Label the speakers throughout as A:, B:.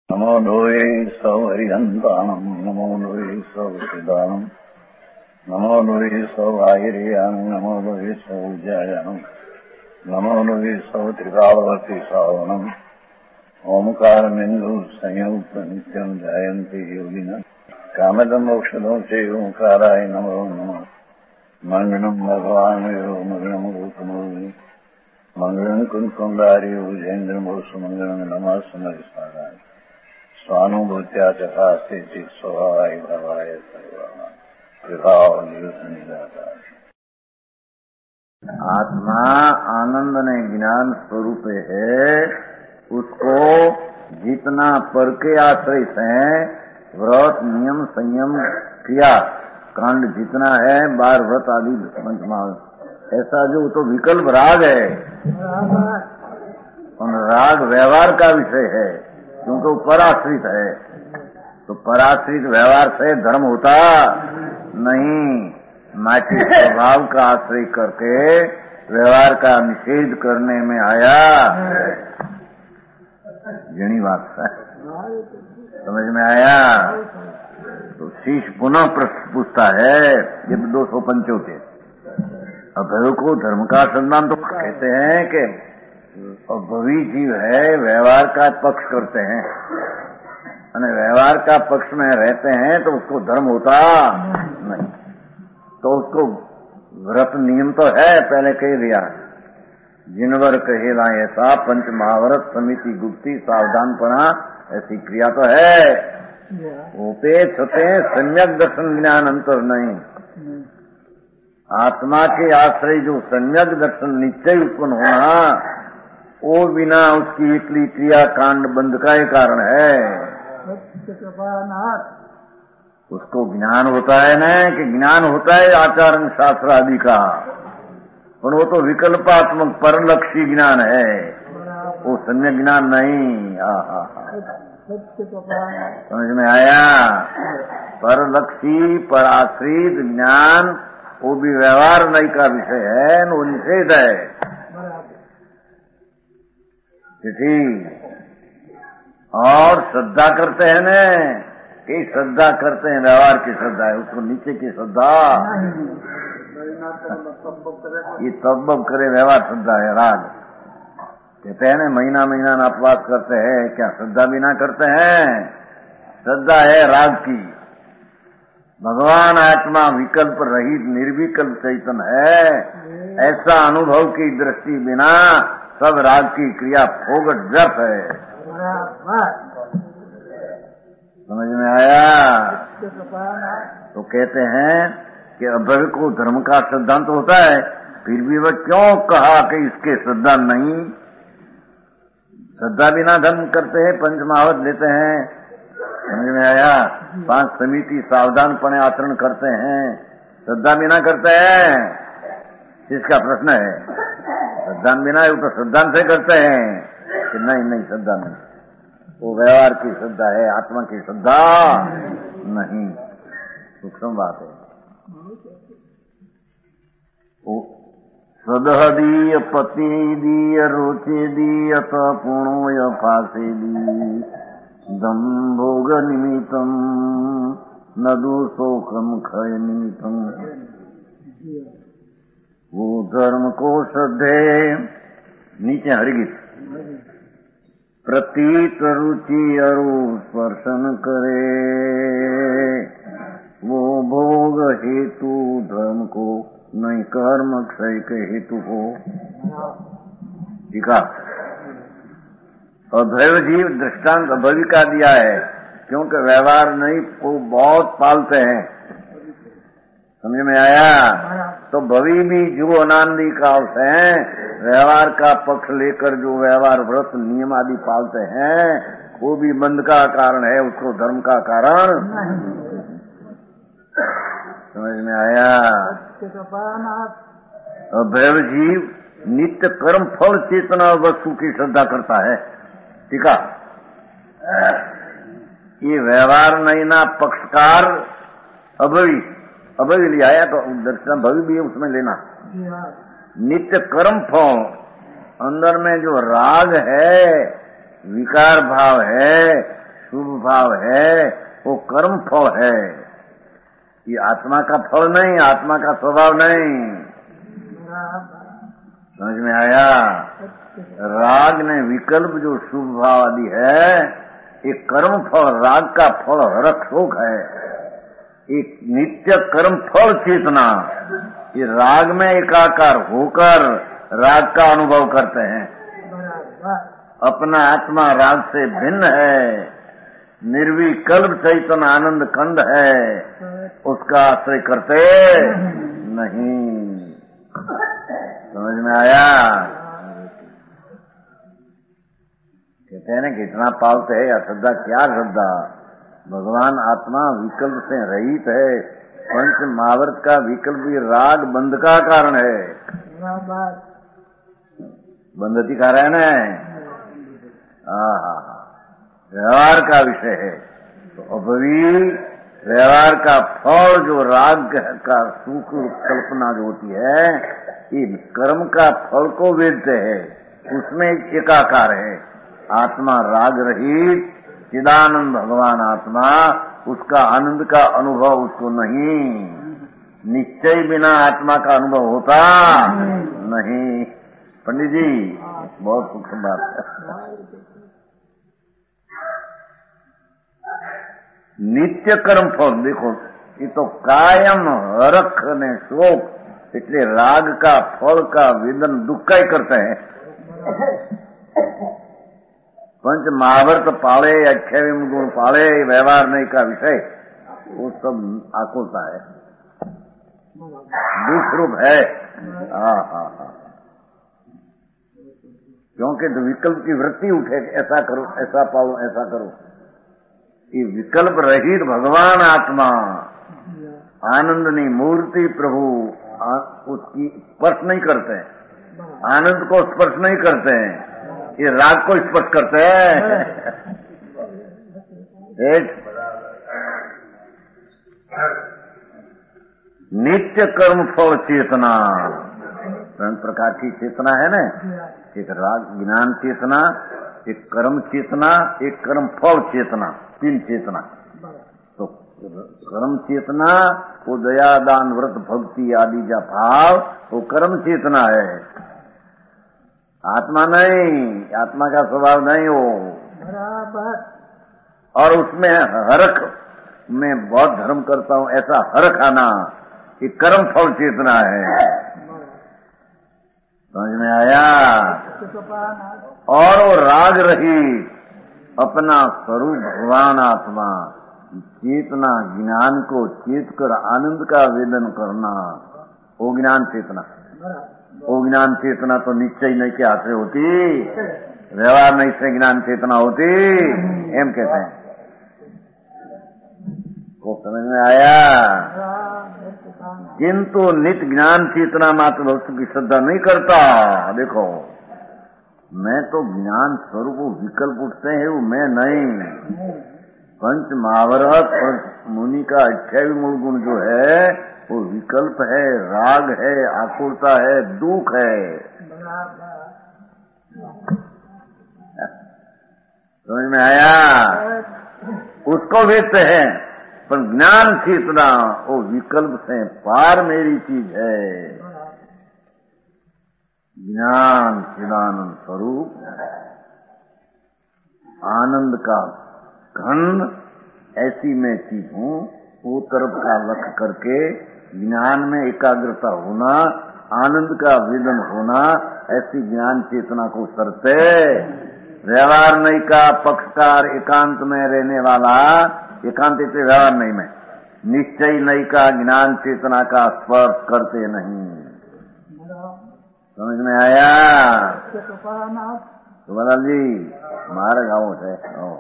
A: नमो लोये सौहरिहन्तानम् नमो लोये सौचिदानम् नमो लोये सौभागिर्यानम् नमो लोये सौविजयानम् नमो लोये सौत्रिकावती सावनम् ओंकारमिन्दु संयुक्त नित्यम् जयन्ति योगिनः कामदम् मोक्षदम् च ओंकाराय नमो नमः मङ्गलम् भगवान् यो मङ्गलम् रूपमोहि मङ्गलम् कुन्कुण्डारि भुजेन्द्रमोसुमङ्गलम् नमः समरिसाराय स्वानुभूत्या चकास्ते चित् स्वभावाय भवाय आत्मा आनंद ने ज्ञान स्वरूप है। उसको जितना पर के आश्रित है व्रत नियम संयम क्रिया कांड जितना है बार व्रत आदि पंचमाव ऐसा जो तो विकल्प राग है और राग व्यवहार का विषय है क्योंकि वो पराश्रित है। तो पराश्रित व्यवहार से धर्म होता नहीं, नाकि स्वभाव का आश्रय करके व्यवहार का निषेध करने में आया। जनी बात है, समझ में आया। तो शीश पुनः प्रश्न पूछता है, ये 275 अभय को धर्म का संधान तो कहते हैं कि अभवी जीव है, व्यवहार का पक्ष करते हैं और व्यवहार का पक्ष में रहते हैं तो उसको धर्म होता नहीं। तो उसको व्रत नियम तो है, पहले कह दिया जिनवर कहेला ऐसा पंच महाव्रत समिति गुप्ती सावधानपना ऐसी क्रिया तो है। होते छते सम्यक दर्शन ज्ञान अंतर नहीं। आत्मा के आश्रय जो सम्यक दर्शन निश्चय उत्पन्न होना वो बिना उसकी एकली क्रिया कांड बंद का ही कारण है। उसको ज्ञान होता है ना कि ज्ञान होता है आचरण शास्त्र आदि का, पर वो तो विकल्पात्मक परलक्षी ज्ञान है, वो सम्यक ज्ञान नहीं। समझ में आया। परलक्षी पराश्रित ज्ञान वो भी व्यवहार नहीं का विषय है, वो निषेध है। और श्रद्धा करते हैं न कि श्रद्धा करते हैं, व्यवहार की श्रद्धा है, उसको नीचे की श्रद्धा ये तब करे व्यवहार श्रद्धा है। राग कहते हैं न महीना महीना उपवास करते हैं, क्या श्रद्धा भी ना करते हैं? श्रद्धा है राग की। भगवान आत्मा विकल्प रहित निर्विकल्प चैतन है, ऐसा अनुभव की दृष्टि बिना सब राग की क्रिया फोगट व्यर्थ है। समझ में आया। तो कहते हैं कि अभय को धर्म का सिद्धांत होता है, फिर भी वह क्यों कहा कि इसके श्रद्धा नहीं? श्रद्धा बिना धर्म करते हैं, पंचमहावत लेते हैं। समझ में आया। 5 समिति सावधानपने आचरण करते हैं, श्रद्धा बिना करते हैं। इसका प्रश्न है। श्रद्धा बिना वो तो श्रद्धा से करते हैं कि नहीं श्रद्धा नहीं, वो व्यवहार की श्रद्धा है, आत्मा की श्रद्धा नहीं। सूक्ष्म बात है। सदहदीय पति दीय रोचे दीयत पुणोय फासे दी दम्भोग निमित्तम नदु शोकम क्षय निमित्तम। वो धर्म को श्रद्धे नीचे हरिगीत प्रतीत रुचि अरु स्पर्शन करे, वो भोग हेतु धर्म को नहीं कर्म क्षय के हेतु को। ठीक है। अभय जीव दृष्टांत अभवी का दिया है, क्योंकि व्यवहार नहीं को बहुत पालते हैं। समझ में आया। तो भवी भी जीव अनादि काल से व्यवहार का पक्ष लेकर जो व्यवहार व्रत नियम आदि पालते हैं वो भी बंध का कारण है, उसको धर्म का कारण। समझ में आया। अभय जीव नित्य कर्म फल चेतना वस्तु की श्रद्धा करता है। ठीक है। ये व्यवहार नहीं ना पक्षकार अभवी लिया आया तो दर्शन भवी भी उसमें लेना। नित्य कर्म फल अंदर में जो राग है, विकार भाव है, शुभ भाव है वो कर्म फल है, ये आत्मा का फल नहीं, आत्मा का स्वभाव नहीं। समझ में आया? राग ने विकल्प जो शुभ भाव आदि है ये कर्म फल, राग का फल हरक शोक है। एक नित्य कर्म फल चेतना ये राग में एकाकार होकर राग का अनुभव करते हैं। अपना आत्मा राग से भिन्न है, निर्विकल्प चैतन्य आनंद खंड है, उसका आश्रय करते नहीं। समझ में आया? कहते हैं ना कि इतना पालते है अश्रद्धा, क्या श्रद्धा? भगवान आत्मा विकल्प से रहित है। पंच महावर्त का विकल्प भी राग बंध का कारण है, बंधती कारण है, व्यवहार का विषय है। तो अभी व्यवहार का फल जो राग का सुख कल्पना जो होती है ये कर्म का फल को वेदते है, उसमें एकाकार है। आत्मा राग रहित चिदानंद भगवान आत्मा, उसका आनंद का अनुभव उसको नहीं। निश्चय बिना आत्मा का अनुभव होता नहीं। पंडित जी बहुत सूक्ष्म बात है। नित्य कर्म फल देखो, ये तो कायम हरख ने शोक, इसलिए राग का फल का वेदन दुख का ही करते हैं। पंच महावर्त पाले, 28 गुण पाले, व्यवहार नहीं का विषय, वो सब आकुलता है, दुख रूप है। क्योंकि तो विकल्प की वृत्ति उठे, ऐसा करो, ऐसा पाओ, ऐसा करो। ये विकल्प रहित भगवान आत्मा आनंदनी मूर्ति प्रभु उसकी स्पर्श नहीं करते हैं, आनंद को स्पर्श नहीं करते हैं, ये राग को स्पर्श करते हैं। एक नित्य कर्म फल चेतना, प्रकार की चेतना है ना, एक राग ज्ञान चेतना, एक कर्म चेतना, एक कर्म फल चेतना, 3 चेतना। तो कर्म चेतना वो दया दान व्रत भक्ति आदि का भाव वो कर्म चेतना है, आत्मा नहीं, आत्मा का स्वभाव नहीं हो। और उसमें हरख, मैं बहुत धर्म करता हूं ऐसा हरख आना, ये कर्म फल चेतना है। समझ में आया? और वो राग रही अपना स्वरूप भगवान आत्मा चेतना, ज्ञान को चेत कर आनंद का वेदन करना, वो ज्ञान चेतना। वो ज्ञान चेतना तो निश्चय नहीं के हाथ से होती, व्यवहार नहीं से ज्ञान चेतना होती, एम कहते हैं। को समझ में आया? किंतु नित्य ज्ञान चेतना मात्र वस्तु की श्रद्धा नहीं करता। देखो, मैं तो ज्ञान स्वरूप विकल्प उठते हैं, वो मैं नहीं। पंच महावरत मुनि का 28 मूल गुण जो है वो विकल्प है, राग है, आकुलता है, दुख है। समझ में आया? उसको वेदते हैं, पर ज्ञान चेतना वो विकल्प से पार मेरी चीज है। ज्ञान चिदानंद स्वरूप आनंद का खंड, ऐसी मैं चीज हूँ। वो तरफ का लक्ष्य करके ज्ञान में एकाग्रता होना, आनंद का वेदन होना, ऐसी ज्ञान चेतना को करते। व्यवहार नहीं का पक्षकार एकांत में रहने वाला, एकांत से व्यवहार नहीं में, निश्चय नहीं का ज्ञान चेतना का स्पर्श करते नहीं। समझ में आया? सुबलाल जी हमारे गाँव से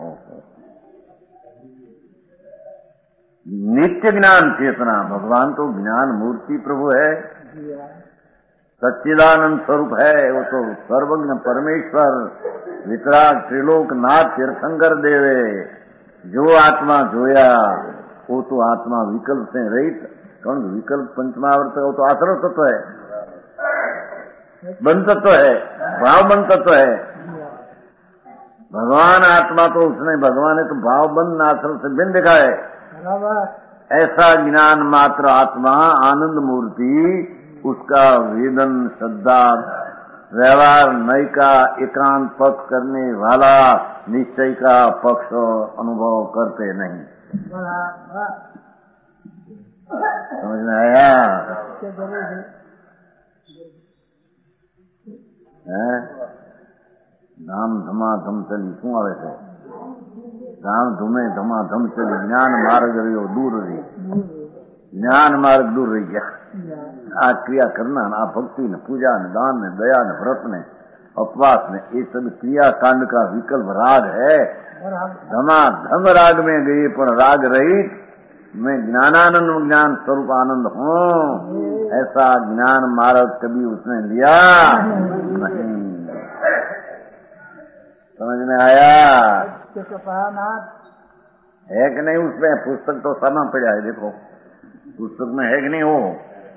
A: नित्य ज्ञान चेतना, भगवान तो ज्ञान मूर्ति प्रभु है, सच्चिदानंद स्वरूप है। वो तो सर्वज्ञ परमेश्वर वितराग त्रिलोक नाथ तीर्थंकर देवे, जो आत्मा जोया वो तो आत्मा विकल्प से रहित। कौन विकल्प पंचमावर्त का? वो तो आश्रय तत्व है, बंध तत्व है, भाव बंध तत्व है। भगवान आत्मा तो उसने, भगवान ने तो भाव बंद आश्रम से बिन दिखाए। ऐसा ज्ञान मात्र आत्मा आनंद मूर्ति, उसका वेदन श्रद्धा व्यवहार नय का एकांत पक्ष करने वाला निश्चय का पक्ष अनुभव करते नहीं। समझ में आया? धाम धमाधम चली શું આવે છે? धाम धूमे धमाधम चली, ज्ञान मार्ग रहो दूर रही, ज्ञान मार्ग दूर रही गया। आ क्रिया करना, आ भक्ति ने, पूजा ने, दान ने, दया ने, व्रत ने, उपवास ने, ये सब क्रिया कांड का विकल्प राग है। धमाधम राग में गई पर राग रहित मैं ज्ञानानंद ज्ञान स्वरूप आनंद हूँ, ऐसा ज्ञान मार्ग कभी उसने लिया नहीं। समझ में आया? है कि नहीं? उसमें पुस्तक तो सामने पड़ा है, देखो पुस्तक में है कि नहीं? हो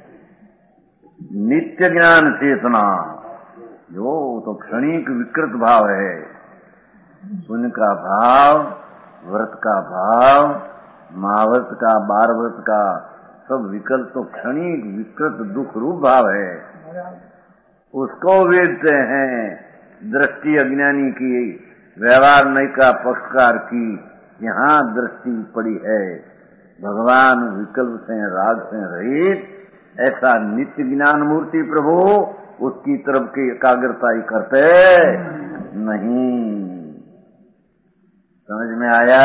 A: नित्य ज्ञान चेतना, जो तो क्षणिक विकृत भाव है, पुण्य का भाव, व्रत का भाव, महाव्रत का, बार व्रत का, सब विकल्प तो क्षणिक विकृत दुख रूप भाव है। उसको वेदते हैं दृष्टि अज्ञानी की, व्यवहार नय का पक्षकार की, यहाँ दृष्टि पड़ी है। भगवान विकल्प से, राग से रहित ऐसा नित्य ज्ञान मूर्ति प्रभु, उसकी तरफ की एकाग्रता ही करते नहीं। समझ में आया?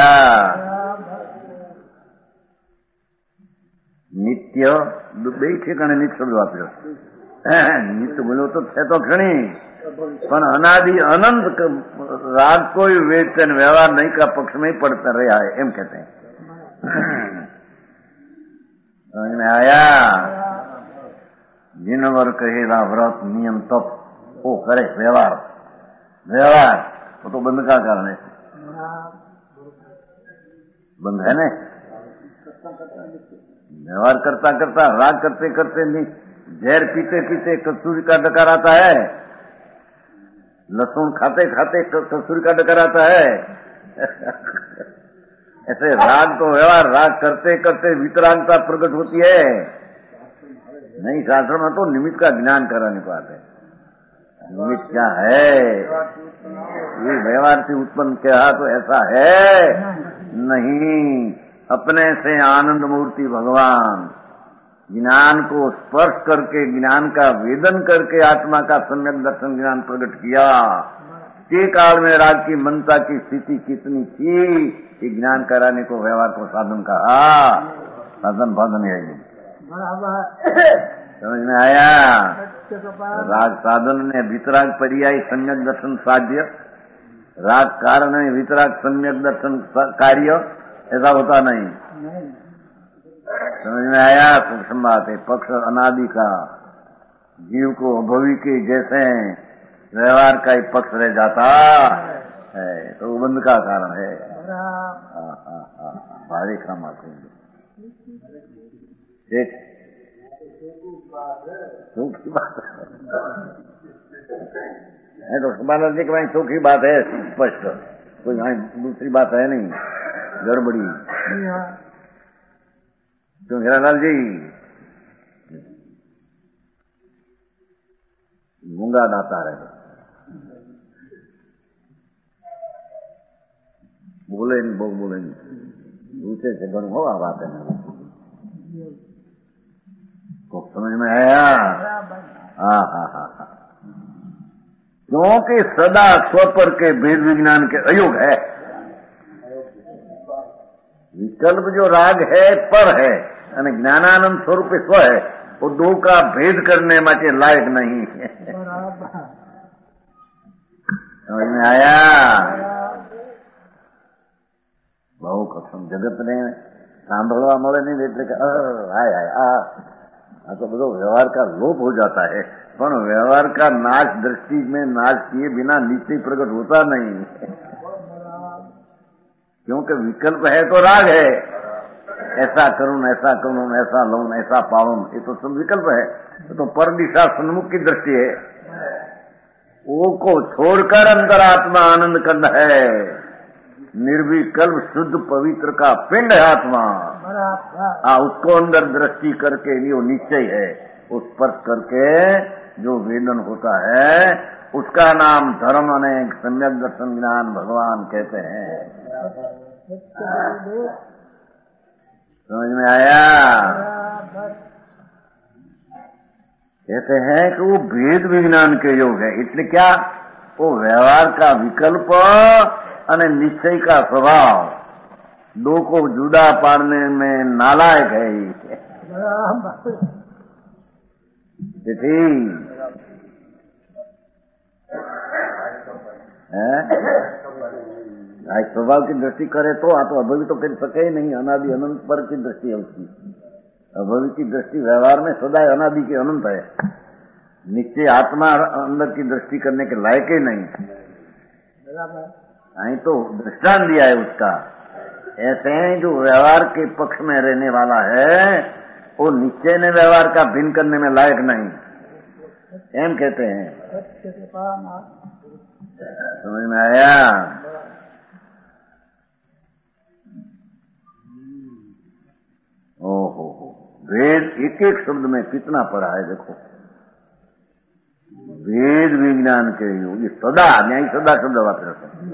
A: नित्य देखे कणे नित्य शब्द वापरो, नित्य बोलो तो है तो खणी, पर अनादि अनंत राग कोई वेतन व्यवहार नहीं का पक्ष में ही पड़ता रहा है, एम कहते हैं। समझ में आया? जिनवर कहेला व्रत नियम तप वो करे व्यवहार, व्यवहार वो तो बंद का कारण है, बंद है ना। व्यवहार करता करता, राग करते करते नहीं, जहर पीते पीते कस्तूरी का डकार आता है, लहसुन खाते खाते कस्तूरी का डकार आता है। ऐसे राग तो व्यवहार, राग करते करते वितरागता प्रकट होती है। नहीं, शास्त्र में तो निमित्त का ज्ञान कराने को आते हैं। निमित्त क्या है? ये व्यवहार से उत्पन्न क्या तो ऐसा है नहीं। अपने से आनंद मूर्ति भगवान ज्ञान को स्पर्श करके, ज्ञान का वेदन करके आत्मा का सम्यक दर्शन ज्ञान प्रकट किया। के काल में राग की मनता की स्थिति कितनी थी, कि ज्ञान कराने को व्यवहार को साधन कहा। साधन भाधन है ये, समझ में आया? राग साधन ने वितराग पर्याय सम्यक दर्शन साध्य, राग कारण है वितराग सम्यक दर्शन कार्य, ऐसा होता नहीं। समझ में आया? सूक्ष्म बात है। पक्ष अनादि का जीव को भवि के जैसे व्यवहार का ही पक्ष रह जाता है, तो बंद का कारण है। भारी काम आते हैं। ठीक, सूखी बात है तो बालाजी के भाई सूखी बात है, स्पष्ट, कोई दूसरी बात है नहीं, गड़बड़ी। क्यों हीरालाल जी? गूंगा दाता रहे, बोले नहीं, बोले नहीं, दूसरे से गण हो बात है। तो समझ में आया? हाँ हाँ हाँ हाँ। क्योंकि सदा स्वपर के भेद विज्ञान के अयोग है। विकल्प जो राग है पर है, અને જ્ઞાનાનંદ સ્વરૂપ સ્વ है, वो दो का भेद करने માટે लायक नहीं है। समझ में आया? बहु કસમ જગતને સાંભળવા મળે નહીં એટલે કે હાય હાય આ તો બધો વ્યવહાર का लोप हो जाता है, પણ व्यवहार का नाश दृष्टि में नाश किए बिना निश्चय प्रकट होता नहीं। क्योंकि विकल्प है तो राग है, ऐसा करूं, ऐसा करूं, ऐसा लूं, ऐसा पाऊं, ये तो सब विकल्प है। तो पर दिशा सन्मुख की दृष्टि है, वो को छोड़कर अंतरात्मा आनंद कंद है। निर्विकल्प शुद्ध पवित्र का पिंड है आत्मा। उसको अंदर दृष्टि करके ये निश्चय है, उस स्पर्श करके जो वेदन होता है उसका नाम धर्म अनेक सम्यक दर्शन ज्ञान भगवान कहते हैं। समझ में आया? कहते हैं कि वो भेद विज्ञान के योग है। इसलिए क्या, वो व्यवहार का विकल्प और निश्चय का स्वभाव दो को जुदा पाड़ने में नालायक है। स्वभाव की दृष्टि करे तो अभवी तो कर सके ही नहीं। अनादि अनंत पर की दृष्टि है उसकी। अभवी की दृष्टि व्यवहार में सदा अनादि की अनंत है। निश्चय आत्मा अंदर की दृष्टि करने के लायक ही नहीं। नहीं तो दृष्टांत दिया है उसका। ऐसे हैं जो व्यवहार के पक्ष में रहने वाला है वो निश्चय ने व्यवहार का भिन्न करने में लायक नहीं, एम कहते हैं। समझ में आया? ओहो, वेद एक एक शब्द में कितना पढ़ा है देखो। वेद विज्ञान के योग सदा न्याय सदा शब्द वापस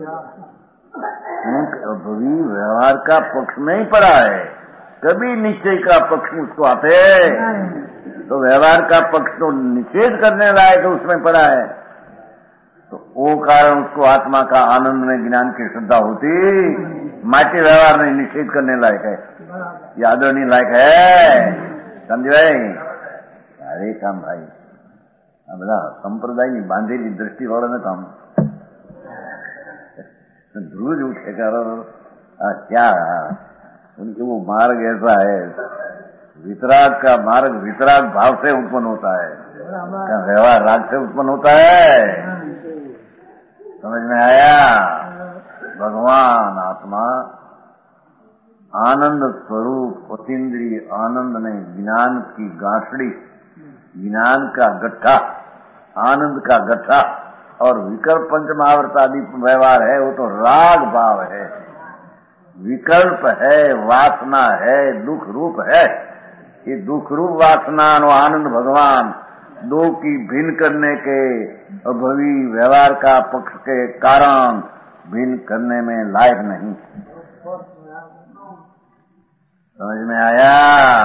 A: अभवी व्यवहार का पक्ष में ही पढ़ा है। कभी निश्चय का पक्ष उसको आते तो व्यवहार का पक्ष तो निषेध करने लायक उसमें पड़ा है। तो वो कारण उसको आत्मा का आनंद में ज्ञान की श्रद्धा होती, माटी व्यवहार में निषेध करने लायक है, यादव नहीं लायक है। समझ भाई? अरे काम भाई બધા સંપ્રદાયની બાંધેલી દ્રષ્ટિ વાળાને તો આમ ધ્રુજ ઉઠે કારણ क्या उनके वो मार्ग ऐसा है। वितराग का मार्ग वितराग भाव से उत्पन्न होता है, क्या व्यवहार राग से उत्पन्न होता है। समझ में आया? भगवान आत्मा आनंद स्वरूप अतीन्द्रिय आनंद ने ज्ञान की गांठड़ी, ज्ञान का गट्ठा, आनंद का गट्ठा और विकल्प पंचमहावर्त आदि व्यवहार है वो तो राग भाव है, विकल्प है, वासना है, दुख रूप है। ये दुख रूप वासना और आनंद भगवान दो की भिन्न करने के अभवी व्यवहार का पक्ष के कारण भिन्न करने में लायक नहीं। समझ में आया?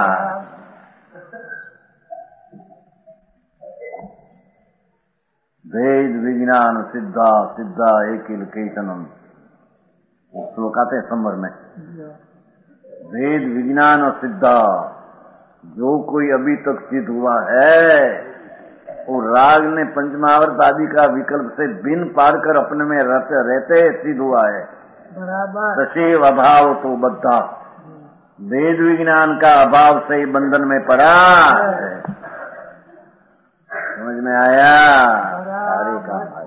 A: वेद विज्ञान सिद्धा सिद्धा एकिल केतनम, श्लोक आते हैं संवर में। वेद विज्ञान और सिद्धा जो कोई अभी तक सिद्ध हुआ है वो राग ने पंचमहावर्त आदि का विकल्प से भिन्न पाड़कर अपने में रहते सिद्ध हुआ है। सशैव अभाव तो बद्धा, वेद विज्ञान का अभाव से ही बंधन में पड़ा है। समझ में आया? अरे का भाई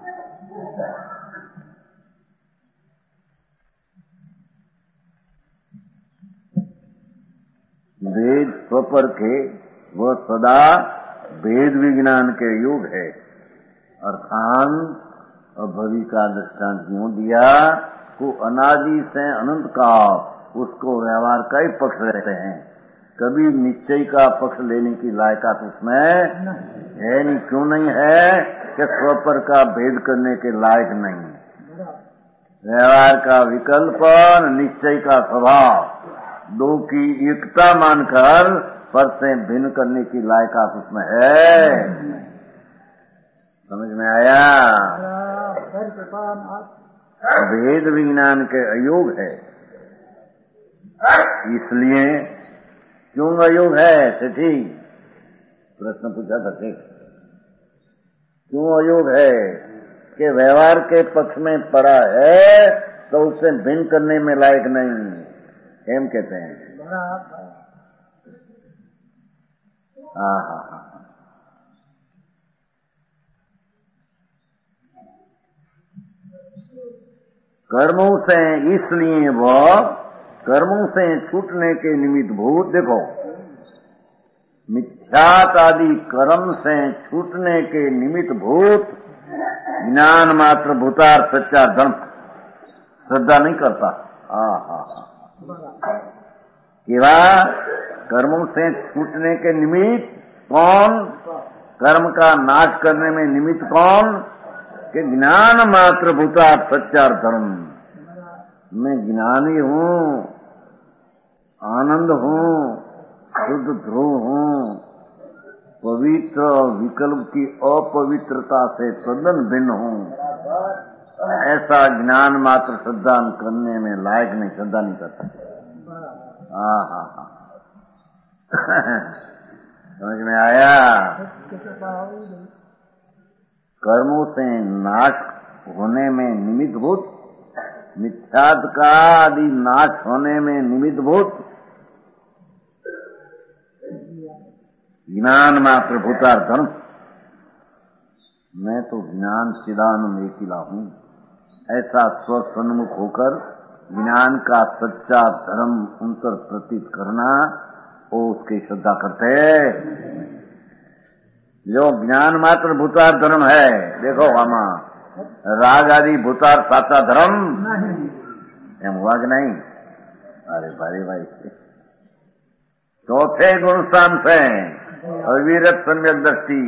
A: वेद स्वपर के वह सदा वेद विज्ञान के युग है। अर्थात अभवी का दृष्टांत क्यों दिया? को अनादि से अनंत का उसको व्यवहार का ही पक्ष रहते हैं, कभी निश्चय का पक्ष लेने की लायकात उसमें है नहीं। क्यों नहीं है? कि स्वपर का भेद करने के लायक नहीं। व्यवहार का विकल्प निश्चय का स्वभाव दो की एकता मानकर पर से भिन्न करने की लायकात उसमें है। समझ में आया? वेद विज्ञान के अयोग है। इसलिए क्यों अयोग है? सेठी प्रश्न पूछा था, क्यों अयोग है? कि व्यवहार के पक्ष में पड़ा है तो उसे भिन्न करने में लायक नहीं, एम कहते हैं। कर्मों से, इसलिए वह कर्मों से छूटने के निमित्त भूत, देखो मिथ्यात आदि कर्म से छूटने के निमित्त भूत ज्ञान मात्र भूतार्थ सच्चा धर्म श्रद्धा नहीं करता। केवा कर्मों से छूटने के निमित्त कौन, कर्म का नाश करने में निमित्त कौन, कि ज्ञान मात्र भूतार्थ सच्चा धर्म। मैं ज्ञानी हूँ, आनंद हूँ, शुद्ध ध्रुव हूँ, पवित्र और विकल्प की अपवित्रता से तद्दन भिन्न हूँ, ऐसा ज्ञान मात्र श्रद्धा करने में लायक नहीं, श्रद्धा नहीं करता। समझ में आया? कर्मों से नाश होने में निमित्तभूत, मिथ्यात्व का आदि नाश होने में निमित्तभूत ज्ञान मात्र भूतार्थ धर्म। मैं तो ज्ञान चिदानंद एकिला हूँ, ऐसा स्वसन्मुख होकर ज्ञान का सच्चा धर्म उनकर प्रतीत करना, वो उसकी श्रद्धा करते। जो ज्ञान मात्र भूतार्थ धर्म है, देखो आमा राग आदि भूतार्थ साचा धर्म एम हुआ कि नहीं? अरे भाई चौथे गुण स्थान से अविरत सम्यक दृष्टि,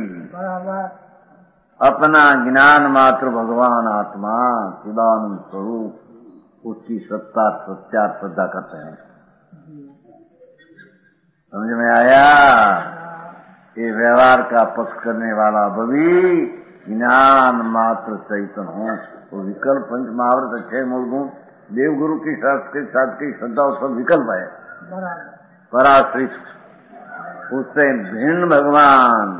A: अपना ज्ञान मात्र भगवान आत्मा चिदानंद स्वरूप, उसकी सत्ता सत्या श्रद्धा करते हैं। समझ में आया? ये व्यवहार का पक्ष करने वाला बभी ज्ञान मात्र चैतन्य हो। वो विकल्प पंच महावृत 6 मूल गुण देवगुरु की शास्त्र की श्रद्धा और सब विकल्प है, पराश्रित, उससे भिन्न भगवान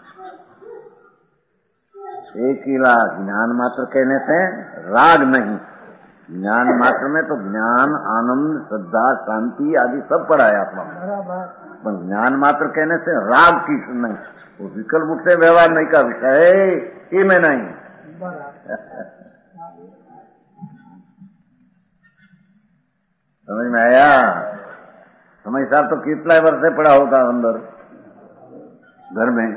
A: एक ही लाख। ज्ञान मात्र कहने से राग नहीं, ज्ञान मात्र में तो ज्ञान, आनंद, श्रद्धा, शांति आदि सब पड़ा है आत्मा में, पर ज्ञान मात्र कहने से राग की नहीं, वो विकल्प से व्यवहार नहीं का विषय ही में नहीं। समझ में आया? समय साहब तो कितना वर्ष से पड़ा होगा अंदर घर में,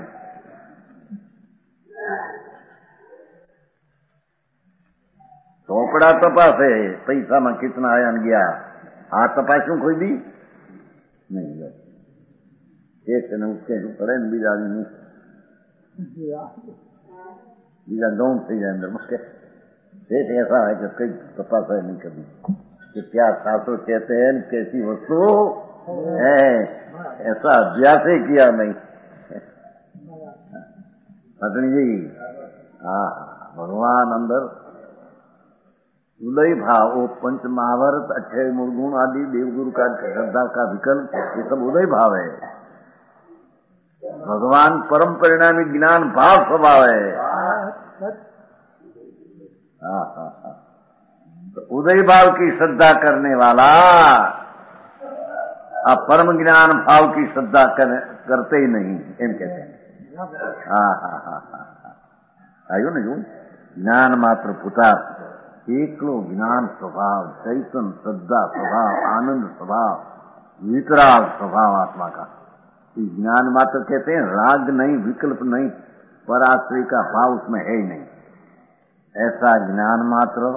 A: ચોપડા તપાસે પૈસામાં કિતના આયા ને ગયા, આ તપાસ્યું કોઈ દી નહીં? એક ને ઉઠે પડે ને બીજા નહીં, બીजा गौन થઈ જાય अंदर में। एक ऐसा है कि कई तपास है नहीं कभी कि क्या शास्त्र कहते हैं, कैसी वस्तु है, ऐसा अभ्यास ही किया नहीं। पत्नी जी, हाँ, भगवान अंदर उदय भाव, वो पंच महाभारत, 6 मूल गुण आदि देवगुरु का श्रद्धा का विकल्प, ये सब उदय भाव है। भगवान परम परिणामी ज्ञान भाव स्वभाव है। तो उदय भाव की श्रद्धा करने वाला अब परम ज्ञान भाव की श्रद्धा करते ही नहीं, एम कहते हैं। आयो न जो ज्ञान मात्र पुता एकलो ज्ञान स्वभाव, चैतन्य श्रद्धा स्वभाव, आनंद स्वभाव, विकराल स्वभाव आत्मा का, ज्ञान मात्र कहते हैं। राग नहीं, विकल्प नहीं, पराश्रय का भाव उसमें है ही नहीं। ऐसा ज्ञान मात्र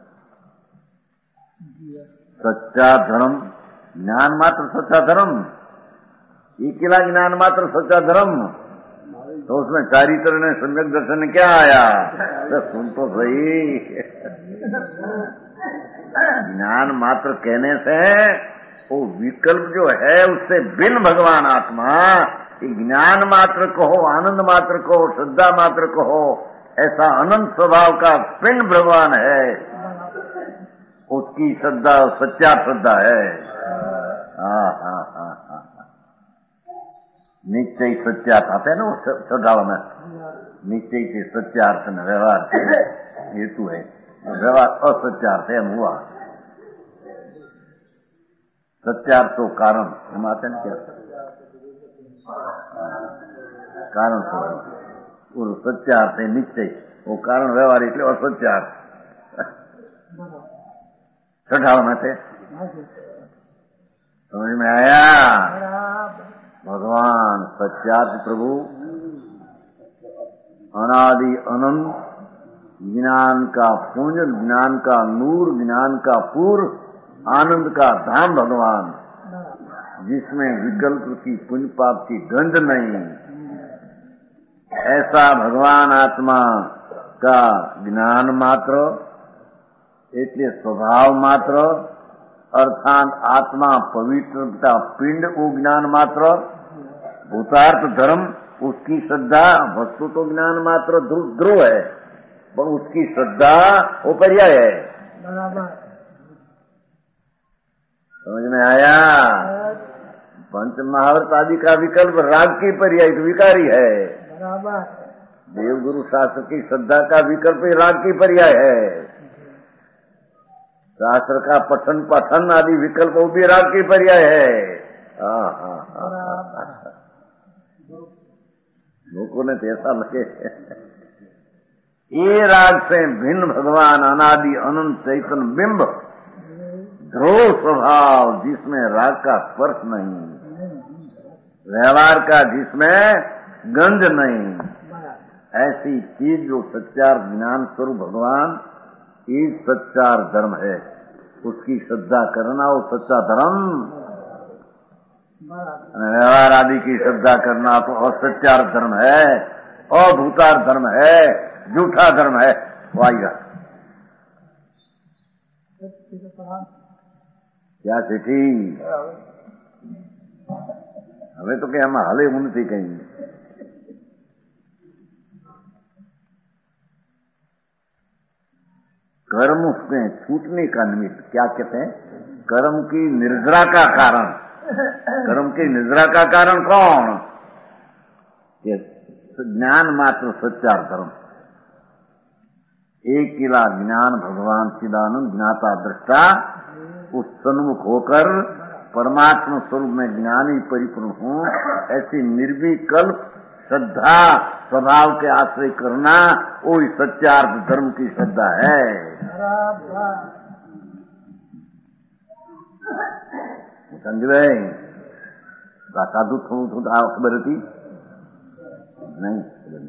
A: सच्चा धर्म, ज्ञान मात्र सच्चा धर्म, अकेला ज्ञान मात्र सच्चा धर्म, तो उसमें चारित्र ने सम्यक दर्शन क्या आया? तो सुन तो सही, ज्ञान मात्र कहने से वो विकल्प जो है उससे भिन्न भगवान आत्मा, ज्ञान मात्र कहो, आनंद मात्र कहो, श्रद्धा मात्र कहो, ऐसा अनंत स्वभाव का पिंड भगवान है, उसकी श्रद्धा सच्चा श्रद्धा है। निश्चय सत्या आते हैं ना वो श्रद्धा में, निश्चय के सत्यार्थ में व्यवहार के हेतु है, व्यवहार असत्यार्थ है हुआ, सत्यार्थ तो कारण हम आते हैं क्या, कारण तो सत्यार्थ है निश्चय, वो कारण व्यवहार એટલે असत्यार्थ छठाव में थे। समझ में आया? भगवान सत्यार्थ प्रभु अनादि अनंत ज्ञान का पुंज, ज्ञान का नूर, ज्ञान का पूर, आनंद का धाम भगवान, जिसमें विकल्प की पुण्य पाप की गंध नहीं, ऐसा भगवान आत्मा का ज्ञान मात्र, એટલે स्वभाव मात्र, अर्थात आत्मा पवित्रता पिंड वो ज्ञान मात्र, भूतार्थ धर्म उसकी श्रद्धा, वस्तु तो ज्ञान मात्र ध्रुव है पर उसकी श्रद्धा वो पर्याय है। समझ में आया? पंच महावृत आदि का विकल्प राग की पर्याय तो विकारी है। देवगुरु शास्त्र की श्रद्धा का विकल्प राग की पर्याय है। शास्त्र का पठन पठन आदि विकल्प वो भी राग की पर्याय है। लोगों ने तो ऐसा लगे ये राग से भिन्न भगवान अनादि अनंत चैतन्य बिंब, ध्रुव स्वभाव जिसमें राग का स्पर्श नहीं, व्यवहार का जिसमें गंध नहीं, ऐसी चीज जो सच्चार ज्ञान स्वरूप भगवान ये सच्चार धर्म है, उसकी श्रद्धा करना वो सच्चा धर्म। व्यवहार आदि की श्रद्धा करना तो असत्यार धर्म है, अभूतार धर्म है, झूठा धर्म है। वाइया क्या चिट्ठी हमें तो क्या हम हाले उन्नति कहीं। कर्म उसमें छूटने का निमित्त क्या कहते हैं? कर्म की निर्जरा का कारण। कर्म की निद्रा का कारण कौन? ये ज्ञान मात्र सच्चार धर्म। एक किला ज्ञान भगवान चिदानंद ज्ञाता दृष्टा उस सन्मुख होकर परमात्मा स्वरूप में ज्ञानी परिपूर्ण हूँ, ऐसी निर्विकल्प श्रद्धा स्वभाव के आश्रय करना वो सच्चार्थ धर्म की श्रद्धा है। समझे? साधु थोड़ा थोड़ा खबर थी नहीं?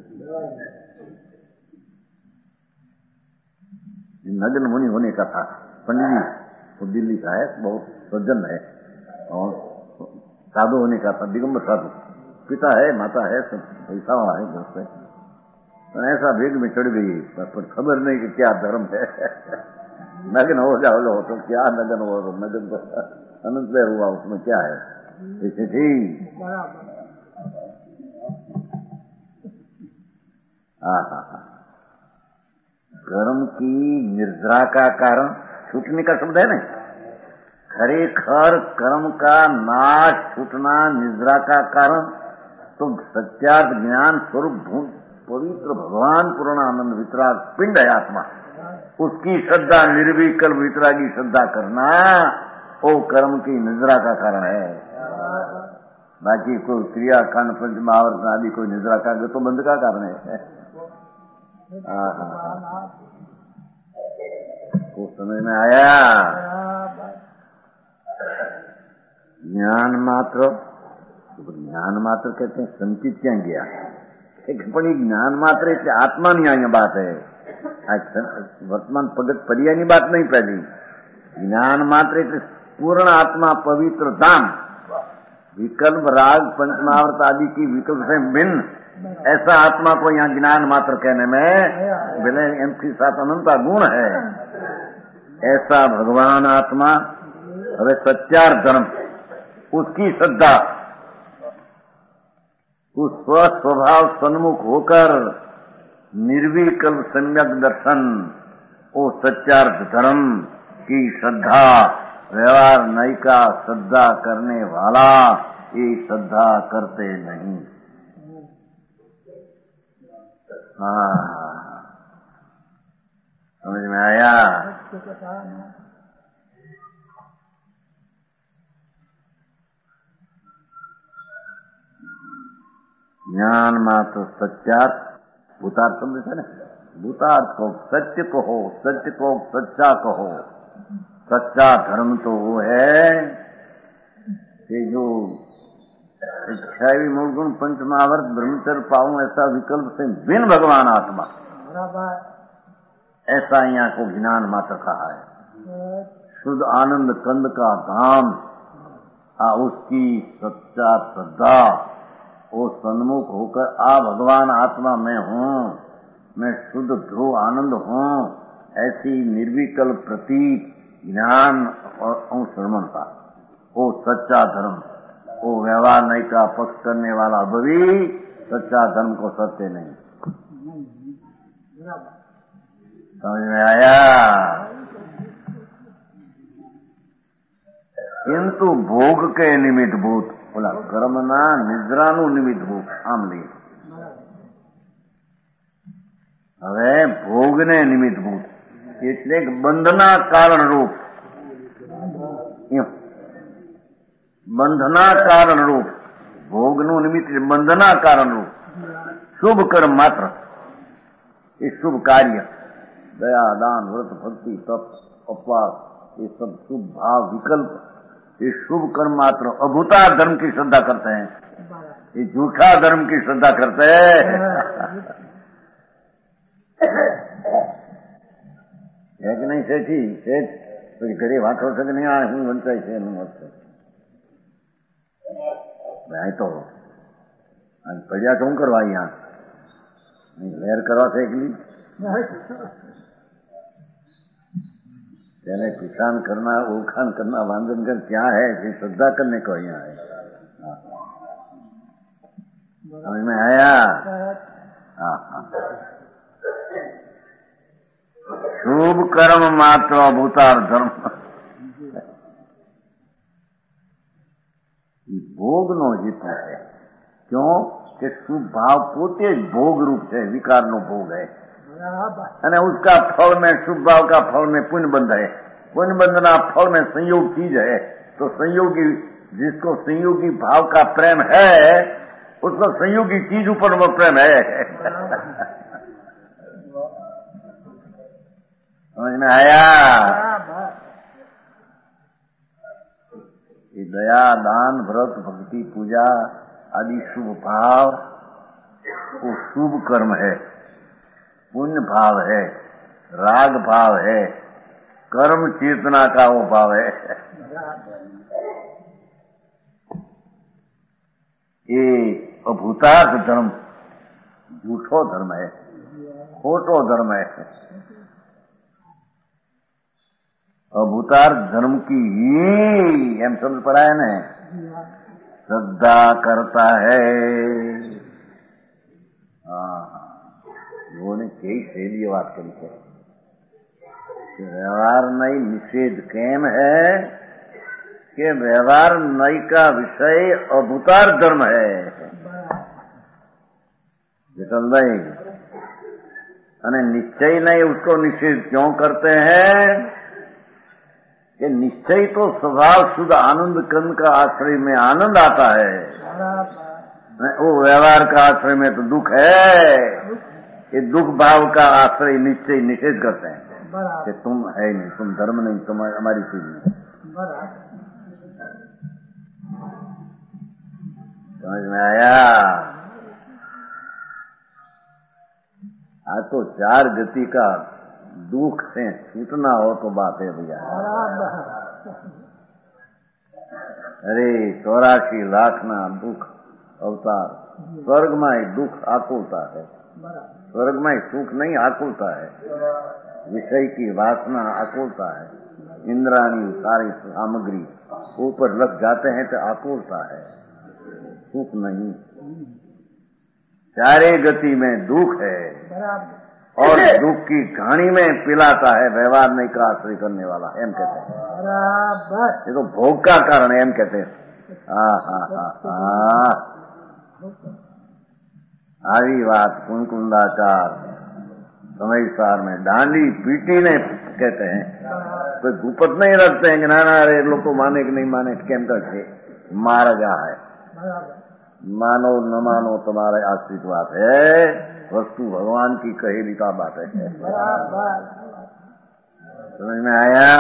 A: नग्न मुनि होने का था। पंडित जी वो दिल्ली का है, बहुत सज्जन है और साधु होने का था, दिगंबर साधु। पिता है, माता है, सब पैसा है घर से। तो ऐसा वेग में चढ़ गई पर खबर नहीं कि क्या धर्म है। नग्न हो जाओ तो क्या नग्न हो, नग्न अनंत हुआ उसमें क्या है? ऐसे ठीक कर्म की निर्जरा का कारण छूटने का शब्द है ना। खरेखर कर्म का नाश छूटना निद्रा का कारण तो सत्यार्थ ज्ञान स्वरूप पवित्र भगवान पूर्णानंद वितराग पिंड है आत्मा, उसकी श्रद्धा निर्विकल्प वितरागी श्रद्धा करना वो कर्म की निद्रा का कारण है। बाकी कोई क्रिया खंड पंच महावर्त आदि कोई निद्रा का तो बंद का कारण है। वो समझ में आया? ज्ञान मात्र, ज्ञान मात्र कहते हैं संचित क्या गया પણ જ્ઞાન માત્ર એટલે આત્માની અહીંયા બાત है। વર્તમાન પગત પર્યાયની बात नहीं पहली। ज्ञान मात्र એટલે पूर्ण आत्मा पवित्र धाम, विकल्प राग पंचमावर्त आदि की विकल्प से भिन्न ऐसा आत्मा को यहाँ ज्ञान मात्र कहने में भले इनके साथ अनंता गुण है। ऐसा भगवान आत्मा अरे सच्चार धर्म, उसकी श्रद्धा, उस स्वभाव सन्मुख होकर निर्विकल्प सम्यक दर्शन, वो सच्चार्थ धर्म की श्रद्धा, व्यवहार नई का श्रद्धा करने वाला ये श्रद्धा करते नहीं। समझ में आया? ज्ञान मात्र सच्चार्थ, भूतार्थ समझे थे ना? भूतार्थ को सत्य कहो, सत्य को सच्चा कहो। सच्चा धर्म तो वो है कि जो इच्छावी मूलगुण पंचमावर्त ब्रह्मचर्य पाऊं ऐसा विकल्प से बिन भगवान आत्मा ऐसा यहाँ को ज्ञान मात्र कहा है। शुद्ध आनंद कंद का धाम, उसकी सच्चा श्रद्धा, वो सन्मुख होकर भगवान आत्मा मैं हूँ, मैं शुद्ध ध्रुव आनंद हूँ, ऐसी निर्विकल्प प्रतीक ज्ञान और श्रवण का वो सच्चा धर्म, वो व्यवहार नहीं का पक्ष करने वाला भी सच्चा धर्म को सत्य नहीं। समझ में आया? किंतु भोग के निमित्त भूत, बोला कर्मना निद्रानु निमित्त भूत आम ली। હવે ભોગને નિમિત્ત ભૂત એટલે બંધના કારણ રૂપ, બંધના કારણ રૂપ ભોગનું નિમિત્ત બંધના કારણ રૂપ શુભ કર્મ માત્ર, ये शुभ कार्य दया दान व्रत भक्ति तप उपवास ये सब शुभ भाव विकल्प, ये शुभ कर्म मात्र अभूता धर्म की श्रद्धा करते हैं, ये झूठा धर्म की श्रद्धा करते हैं। है कि नहीं सेठी? सेठ कोई घरे वातो છે કે નહીં? હું વંચાય છે એનું મત છે ભાઈ। તો પડ્યા શું કરવા અહીંયા? लहर करवा से एकली पहले किसान करना, उखान करना, वांदन कर क्या है, श्रद्धा करने को यहाँ है। समझ में आया? शुभ कर्म मात्र अभूतार धर्म भोग नो जीत है। क्यों कि शुभ भाव पोते भोग रूप है, विकार नो भोग है, उसका फल में शुभ भाव का फल में पुण्य बंध है, पुण्य बंधना फल में संयोग चीज है। तो संयोगी, जिसको संयोगी भाव का प्रेम है उसको संयोगी चीज ऊपर वो प्रेम है। समझ में आया? ये दया दान व्रत भक्ति पूजा आदि शुभ भाव वो शुभ कर्म है, पुण्य भाव है, राग भाव है, कर्म चेतना का वो भाव है। ये अभूतार्थ धर्म झूठो धर्म है, खोटो धर्म है। अभूतार्थ धर्म की ही हम समझ पड़ा है ना, श्रद्धा करता है। लोगों ने कई शैली बात करी है। व्यवहार नई निषेध केम है कि व्यवहार नई का विषय अभूतार धर्म है। अने निश्चय नहीं उसको निषेध क्यों करते हैं कि निश्चय तो स्वभाव शुद्ध आनंद कंद का आश्रय में आनंद आता है, वो व्यवहार का आश्रय में तो दुख है। ये दुख भाव का आश्रय निश्चय निषेध करते हैं कि तुम है नहीं, तुम धर्म नहीं, तुम हमारी चीज नहीं। समझ में आया? तो चार गति का दुख से छूटना हो तो बात है भैया। अरे 84 लाख ना दुख अवतार, स्वर्ग में दुख आकुलता है, स्वर्ग में सुख नहीं आकुलता है, विषय की वासना आकुलता है, इंद्राणी सारी सामग्री ऊपर लग जाते हैं तो आकुलता है, सुख नहीं। चारे गति में दुख है और दुख की घानी में पिलाता है व्यवहार नहीं का आश्रय करने वाला, एम कहते हैं। ये तो भोग का कारण है, एम कहते हैं। આવી વાત कुंकुंदाचार समयसार में डांडी पीटी ने कहते हैं। कोई गुपत नहीं रखते हैं कि ना अरे लोग को माने कि नहीं माने, केम करके मारा जा है। मानो न मानो तुम्हारे आश्रित बात है, वस्तु भगवान की कहेली का बात है। समझ में आया?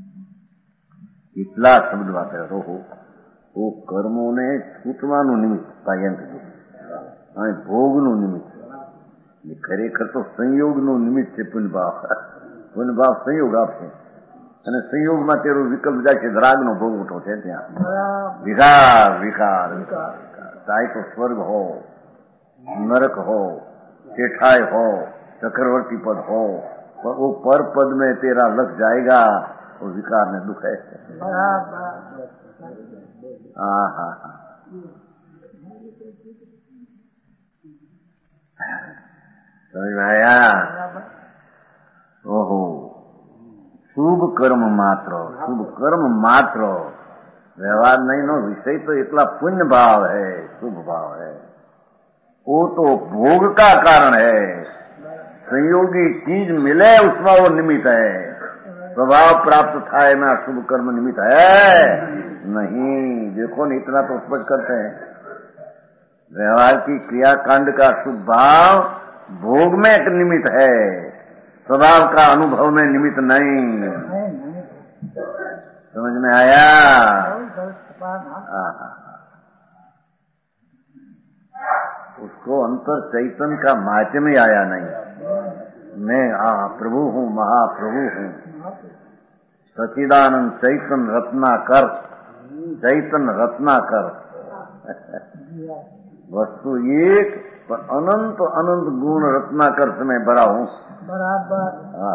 A: કેટલા શબ્દ વાપર્યા. वो कर्मों ने छूटવાનું નિમિત્ત કાયંત અહીં ભોગનું નિમિત્ત ખરેખર તો સંયોગનું નિમિત્ત છે પુનભાવ સંયોગ આપશે અને સંયોગમાં તેરો વિકલ્પ જાય છે રાગનો ભોગ ઉઠો છે ત્યાં વિકાર ચાહે તો સ્વર્ગ हो नरक हो सेठाई हो चक्रवर्ती पद हो पर वो पर पद में तेरा लग जाएगा वो विकार ने दुख है समझ में आया ओहो शुभ कर्म मात्र व्यवहार नहीं नो विषय तो इतना पुण्य भाव है शुभ भाव है वो तो भोग का कारण है संयोगी चीज मिले उसमें वो निमित्त है स्वभाव प्राप्त था में शुभ कर्म निमित्त है नहीं देखो न इतना तो स्पष्ट करते हैं व्यवहार की क्रियाकांड का शुभ भाव भोग में एक निमित्त है स्वभाव का अनुभव में निमित्त नहीं समझ में आया उसको अंतर चैतन्य का माध्यम ही आया नहीं मैं प्रभु हूँ महाप्रभु हूँ सचिदानंद चैतन्य रत्नाकर वस्तु एक पर अनंत अनंत गुण रत्नाकर से मैं भरा हूँ बराबर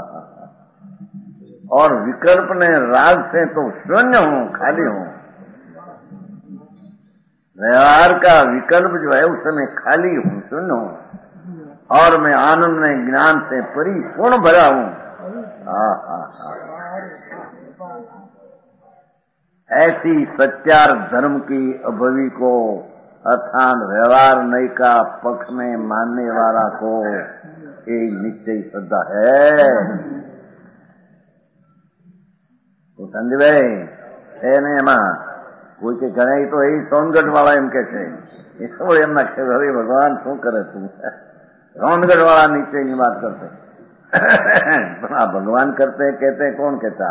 A: और विकल्प ने राग से तो शून्य हूँ खाली हूँ व्यवहार का विकल्प जो है उससे मैं खाली हूँ शून्य हूँ और मैं आनंद में ज्ञान से परिपूर्ण भरा हूँ ऐसी सत्यार धर्म की अभवी को अर्थात व्यवहार नई का पक्ष में मानने वाला को ये निश्चय श्रद्धा है तो संजय भाई है नहीं एમાં કોઈ કે ઘણા તો એ સોનગઢ વાળા એમ કે છે એ તો એમના કે હવે ભગવાન શું કરે તું સોનગઢ વાળા નીચેની વાત કરते भगवान करते कहते कौन कहता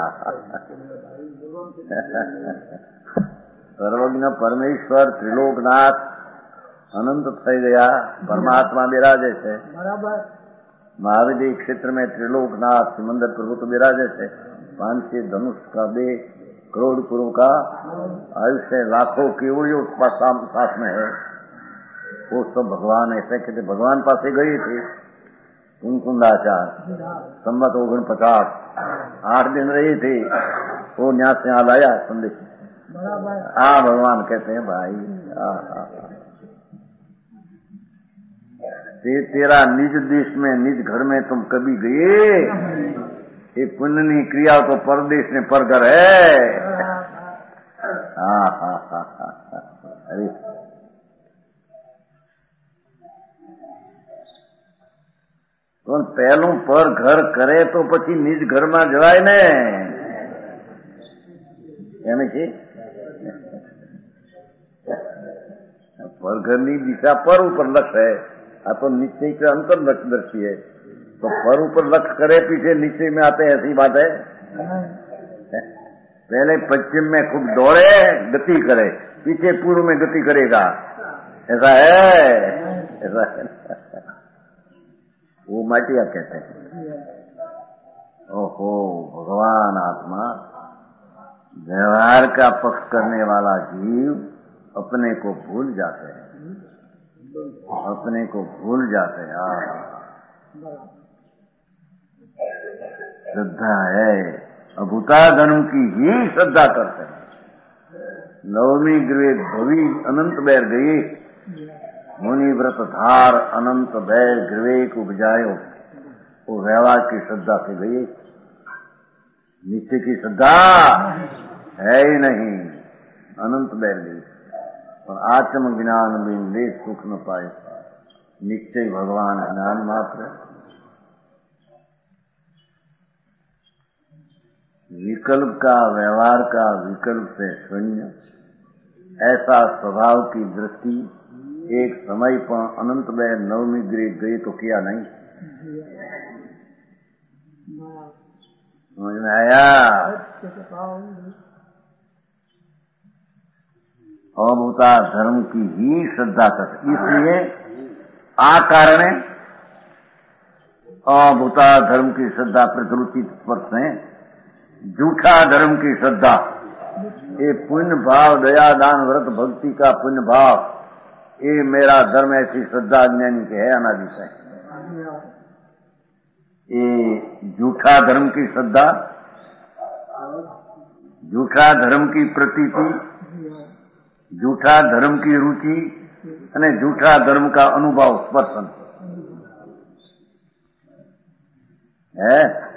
A: सर्वज्ञ परमेश्वर त्रिलोकनाथ अनंत થઈ ગયા परमात्मा बिराजे છે बराबर महावीर क्षेत्र में त्रिलोकनाथ सिमंदर प्रभु तो बिराजे છે 500 धनुष का 2 करोड़ पुरों का आयुष्य लाखों की साथ में है वो सब भगवान ऐसे कहते भगवान पास गई थी कुंकुंदाचार संवत 49 8 दिन रही थी वो यहाँ से यहाँ लाया संदेश भगवान कहते हैं भाई तेरा निज देश में निज घर में तुम कभी गए ये पुण्यनी क्रिया तो परदेश में परघर है अरे तो पहलू पर घर करे तो પછી નિજ ઘરમાં જવાય ને એમ છે परघરની દિશા પર ઉપર લક્ષ है આ तो निश्चय के अंतर लक्ष्यदर्शी है तो पर ऊपर लक्ष्य करे पीछे निश्चय में आते हैं ऐसी बात है पहले पश्चिम में खूब दौड़े गति करे पीछे पूर्व में गति करेगा ऐसा है वो माटिया कहते हैं ओहो भगवान आत्मा व्यवहार का पक्ष करने वाला जीव अपने को भूल जाते हैं श्रद्धा है अभूता धर्म की ही श्रद्धा करते हैं नवमी गृह भवी अनंत बैर गई मुनि व्रत धार अनंत बैर गृह को बजायो वो व्यवहार की श्रद्धा से गई नित्य की श्रद्धा है ही नहीं अनंत बैर गई और आत्म ज्ञान बिन ले सुख न पाए निश्चय भगवान ज्ञान मात्र विकल्प का व्यवहार का विकल्प से शून्य ऐसा स्वभाव की दृष्टि एक समय पर अनंत में नवमी गृह गई तो किया नहीं समझ में आया अभूता धर्म की ही श्रद्धा करते, इसलिए आ कारण अभूता धर्म की श्रद्धा प्रकृति स्पर्श है, झूठा धर्म की श्रद्धा, ये पुण्य भाव, दया दान व्रत भक्ति का पुण्य भाव, ये मेरा धर्म, ऐसी श्रद्धा ज्ञानी के है अनादि से। ये झूठा धर्म की श्रद्धा, झूठा धर्म की प्रतीति, झूठा धर्म की रुचि અને झूठा धर्म का अनुभव स्पर्शन है।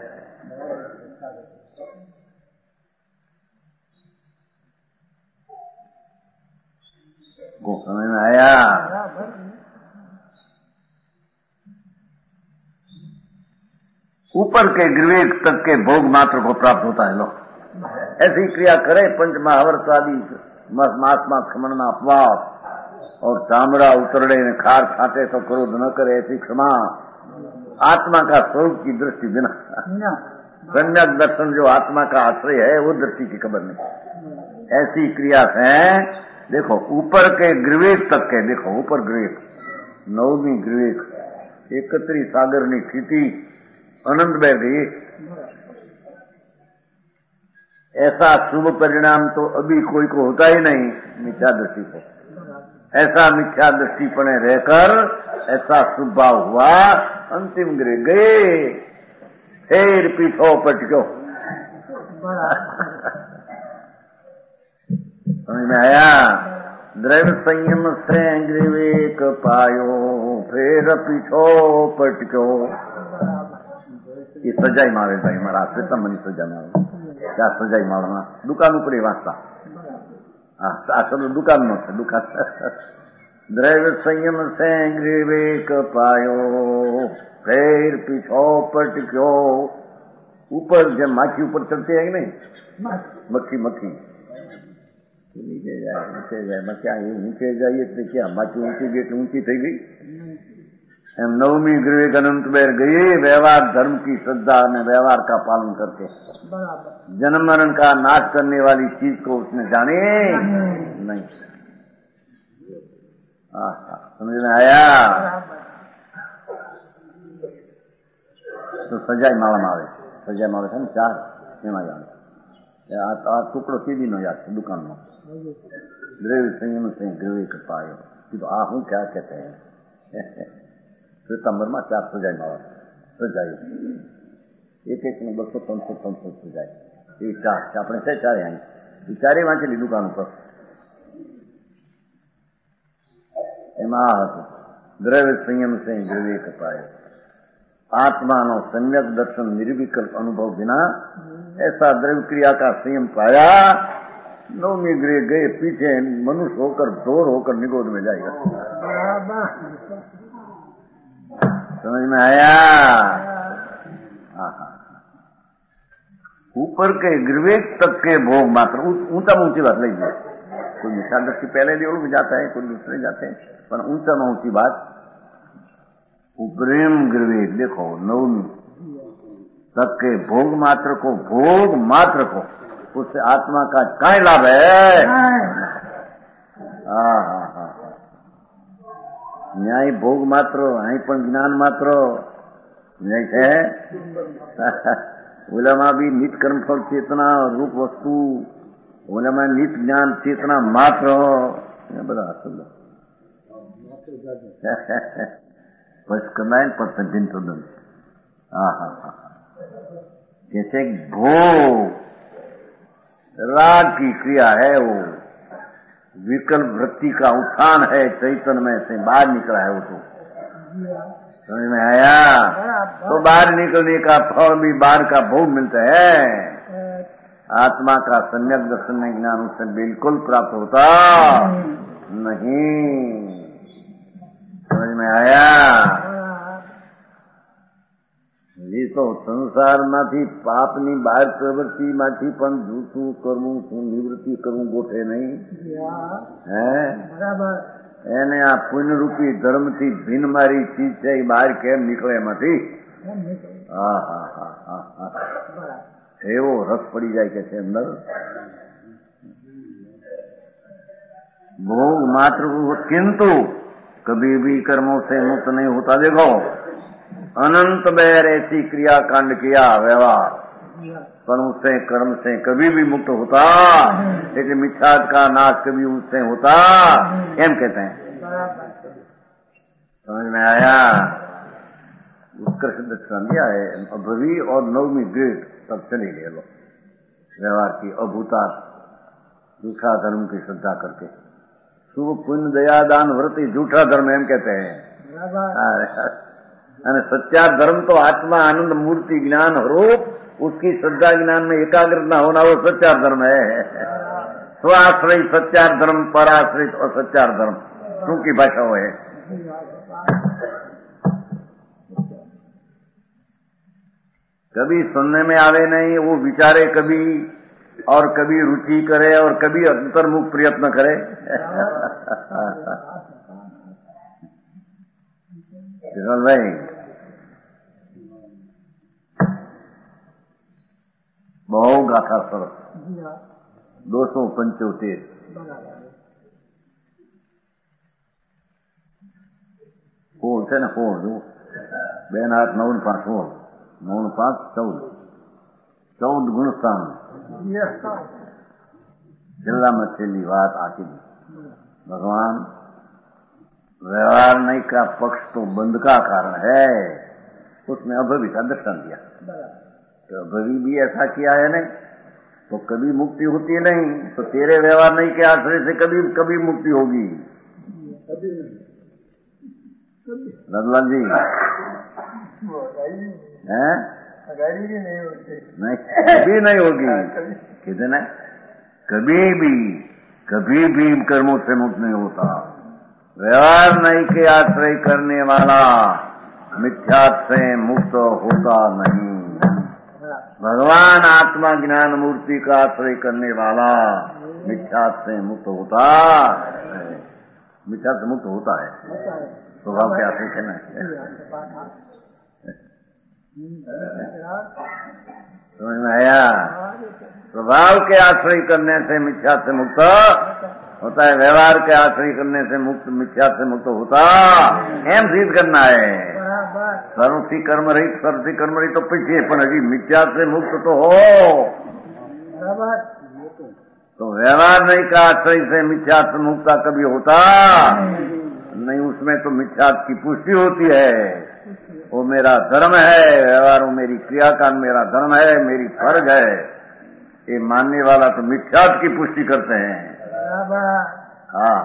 A: को समझ में आया? ऊपर के विवेक तक के भोग मात्र को प्राप्त होता है। लो ऐसी क्रिया करे, पंच महावर्त आदि महात्मा क्षमणना अपवाद और चामड़ा उतरड़े ने खार खाते तो क्रोध न करे, ऐसी क्षमा, आत्मा का स्वरूप की दृष्टि बिना, सम्यक दर्शन जो आत्मा का आश्रय है वो दृष्टि की खबर नहीं, ऐसी क्रिया से देखो ऊपर के ग्रीवेक तक के, देखो ऊपर ग्रीवेक, नवमी ग्रीवेक, 31 सागरनी स्थिति अनंत में गई, ऐसा शुभ परिणाम तो अभी कोई को होता ही नहीं मिथ्या दृष्टि को। ऐसा मिथ्या दृष्टिपणे रहकर ऐसा शुभ भाव हुआ, अंतिम गृह गए, फिर पीछो पटको। समझ में आया? द्रव्य संयम से विवेक पायो, फिर पीछो पटको। ये सजाई मारे भाई महाराज, प्रीतम मनी सजा मारे, क्या सजाई मारना, दुकान उपरी वास्ता, दुकान में थे, दुकान। द्रव्य संयम से विवेक पायो, फिर पीछो पटक्यो। ऊपर जब माखी ऊपर चढ़ती है कि नहीं, मक्खी मक्खी नीचे जाए मक्खिया नीचे जाइए तो क्या माखी ऊंची गई तो ऊंची थी गई। एम नवमी विवेक अनंत बेर गई, व्यवहार धर्म की श्रद्धा ने व्यवहार का पालन करके जन्म मरण का नाश करने वाली चीज को उसने जाने नहीं। समझ में आया? तो सजाई माला मारे, सजाई मारे था चार एम जाने टुकड़ो सीधी नो याद दुकान में द्रव्य संयम से विवेक पायो। तो आप हूँ क्या कहते हैं, सितंबर में 4 सजाई माला सजाई, एक में 200-300 सजाई, ये 4 अपने से 4 आई, चारे वहां चली दुकान पर। द्रव्य संयम से विवेक पाए, आत्मा नो सम्यक दर्शन निर्विकल्प अनुभव बिना ऐसा द्रव्य क्रिया का संयम पाया, नवमी गृह गए, पीछे मनुष्य होकर ढोर होकर निगोद में जाएगा। समझ में आया? ऊपर के विवेक तक के भोग मात्र, ऊंचा में ऊंची बात लीजिए, कोई मिथ्या दृष्टि पहले देवल में जाता है, कोई दूसरे जाते हैं, पर ऊंचा में ऊंची बात प्रेम विवेक। देखो नवमी तक के भोग मात्र को उससे आत्मा का क्या लाभ है? न्याय भोग मात्र, અહીં પણ જ્ઞાન માત્ર ન્યાય છે। ઓલામાં भी नित कर्म फल चेतना रूप वस्तु, ઓલામાં नित ज्ञान चेतना मात्र, બધા અસલ बस कमाए परसेंटेज तो दन। जैसे भोग राग की क्रिया है, वो विकल्प वृत्ति का उत्थान है, चैतन्य में से बाहर निकला है वो। तो समझ में आया? तो बाहर निकलने का फल भी बाहर का भोग मिलता है। आत्मा का सम्यक दर्शन में ज्ञान उससे बिल्कुल प्राप्त होता नहीं। समझ में आया? ये तो संसार माथी पापनी बाहर प्रवृत्ति माथी पण जूठું કરવું, શું નિવૃત્તિ કરવું ગોઠે નહીં હે? બરાબર। એને આ પુણ્ય રૂપી ધર્મ થી ભિન્ન મારી ચીજ છે, એ બહાર કેમ નીકળે એમાંથી? એવો રસ પડી જાય કે છે અંદર। भोग मात्र, किंतु कभी भी कर्मों से मुक्त नहीं होता। देखो अनंत बैर ऐसी क्रिया कांड किया व्यवहार, पर उससे कर्म से कभी भी मुक्त होता, लेकिन मिथ्यात का नाश कभी उससे होता, एम कहते हैं। समझ में आया? उत्कर्ष दक्षिण दिया है। अभवी और नवमी ग्रेड सब चले गए लोग व्यवहार की अभूता दूसरा धर्म की श्रद्धा करके। शुभ पुण्य दया दान व्रत झूठा धर्म एम कहते हैं। सच्चा धर्म तो आत्मा आनंद मूर्ति ज्ञान रूप, उसकी श्रद्धा ज्ञान में एकाग्र न होना वो सच्चा धर्म है। स्वाश्रय सच्चा धर्म, पराश्रित और सच्चा धर्म क्योंकि भाषा वो है। कभी सुनने में आवे नहीं, वो विचारे कभी, और कभी रुचि करे और कभी अंतर्मुख प्रयत्न करे। भाई बहु गाथा सरस 275 કોણ છે ને કોણ જો 2 હાથ 9 ને 5 16 9 ને 5 14 ગુણસ્થાન છેલ્લામાં છેલ્લી વાત આખી भगवान व्यवहार नहीं का पक्ष तो बंध का कारण है, उसमें अभवी का दर्शन दिया। तो अभवी भी ऐसा किया है नहीं तो कभी मुक्ति होती नहीं, तो तेरे व्यवहार नहीं के आश्रय से कभी कभी मुक्ति होगी। रतलाल जी हैं? नहीं कभी नहीं होगी, कहते ना कभी भी कर्मों से मुक्त नहीं होता। व्यवहार नहीं के आश्रय करने वाला मिथ्यात से मुक्त होता नहीं। भगवान आत्मा ज्ञान मूर्ति का आश्रय करने वाला मिथ्यात से मुक्त होता है। मिथ्यात से मुक्त होता है स्वभाव के आश्रय से नहीं। समझ में आया? स्वभाव के आश्रय करने से मिथ्या से मुक्त होता है, व्यवहार के आश्रय करने से मुक्त मिथ्या से मुक्त होता एम सिद्ध करना है। सर्वसी कर्म रही तो पीछे पण हजी मिथ्या से मुक्त तो हो। तो व्यवहार नहीं का आश्रय से मिथ्या से मुक्ता कभी होता नहीं, उसमें तो मिथ्या की पुष्टि होती है। वो मेरा धर्म है, व्यवहार वो मेरी क्रियाकांड मेरा धर्म है, मेरी फर्ज है, ये मानने वाला तो मिथ्यात की पुष्टि करते हैं। हाँ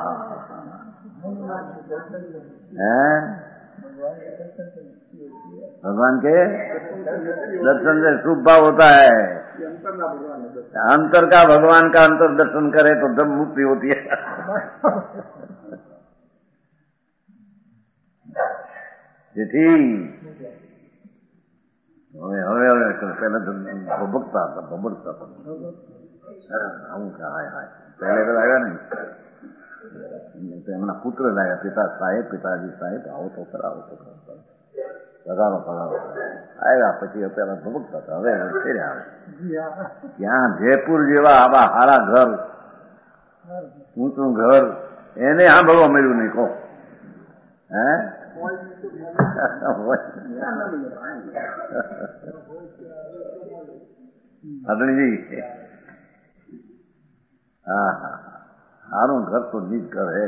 A: भगवान के दर्शन से शुभ भाव होता है। अंतर का भगवान का अंतर दर्शन करे तो दम मुक्ति होती है। पहले तो भबकता था पहले तो लाया नहीं, तो एमना पुत्र लाया पिताजी साहेब आओ तो करा पगारो आएगा પછી પેલા ભબકતા હતા, હવે ફેરે આવે। ત્યાં જયપુર જેવા આવા હારા ઘર ઊંચું ઘર એને સાંભળવા મળ્યું નહીં કહો હે અડણીજી हाँ हारू घर तो निज घर है।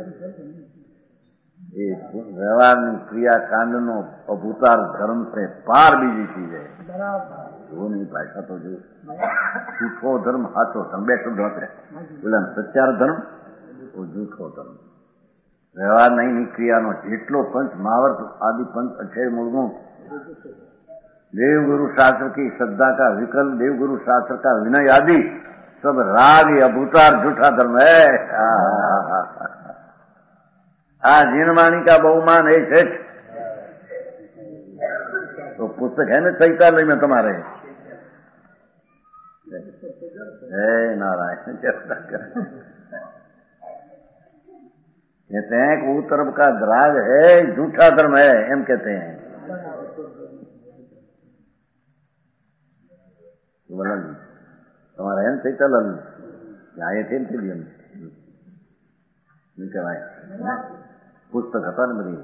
A: ये व्यवहार क्रियाकांड नो अभूतार धर्म से पार बीजी चीज है। वो नहीं भाषा तो जो झूठो धर्म हाथो धर्म बे शब्द होते बोला सच्चार धर्म वो झूठो धर्म। व्यवहार नहीं क्रिया नो जेटलो पंच महावर्त आदि पंच अक्षय मूलगुण देवगुरु शास्त्र की श्रद्धा का विकल्प देवगुरु शास्त्र का विनय आदि सब राग या अभूतार झूठा धर्म है। जीनवाणी का बहुमान है सेठ तो पुस्तक है ना चैतालय में तुम्हारे है नारायण कहते हैं कि वो तरफ का राग है झूठा धर्म है एम कहते हैं। तुम्हारे हैं चैतालय आए थे लिए पुस्तक था न बड़ी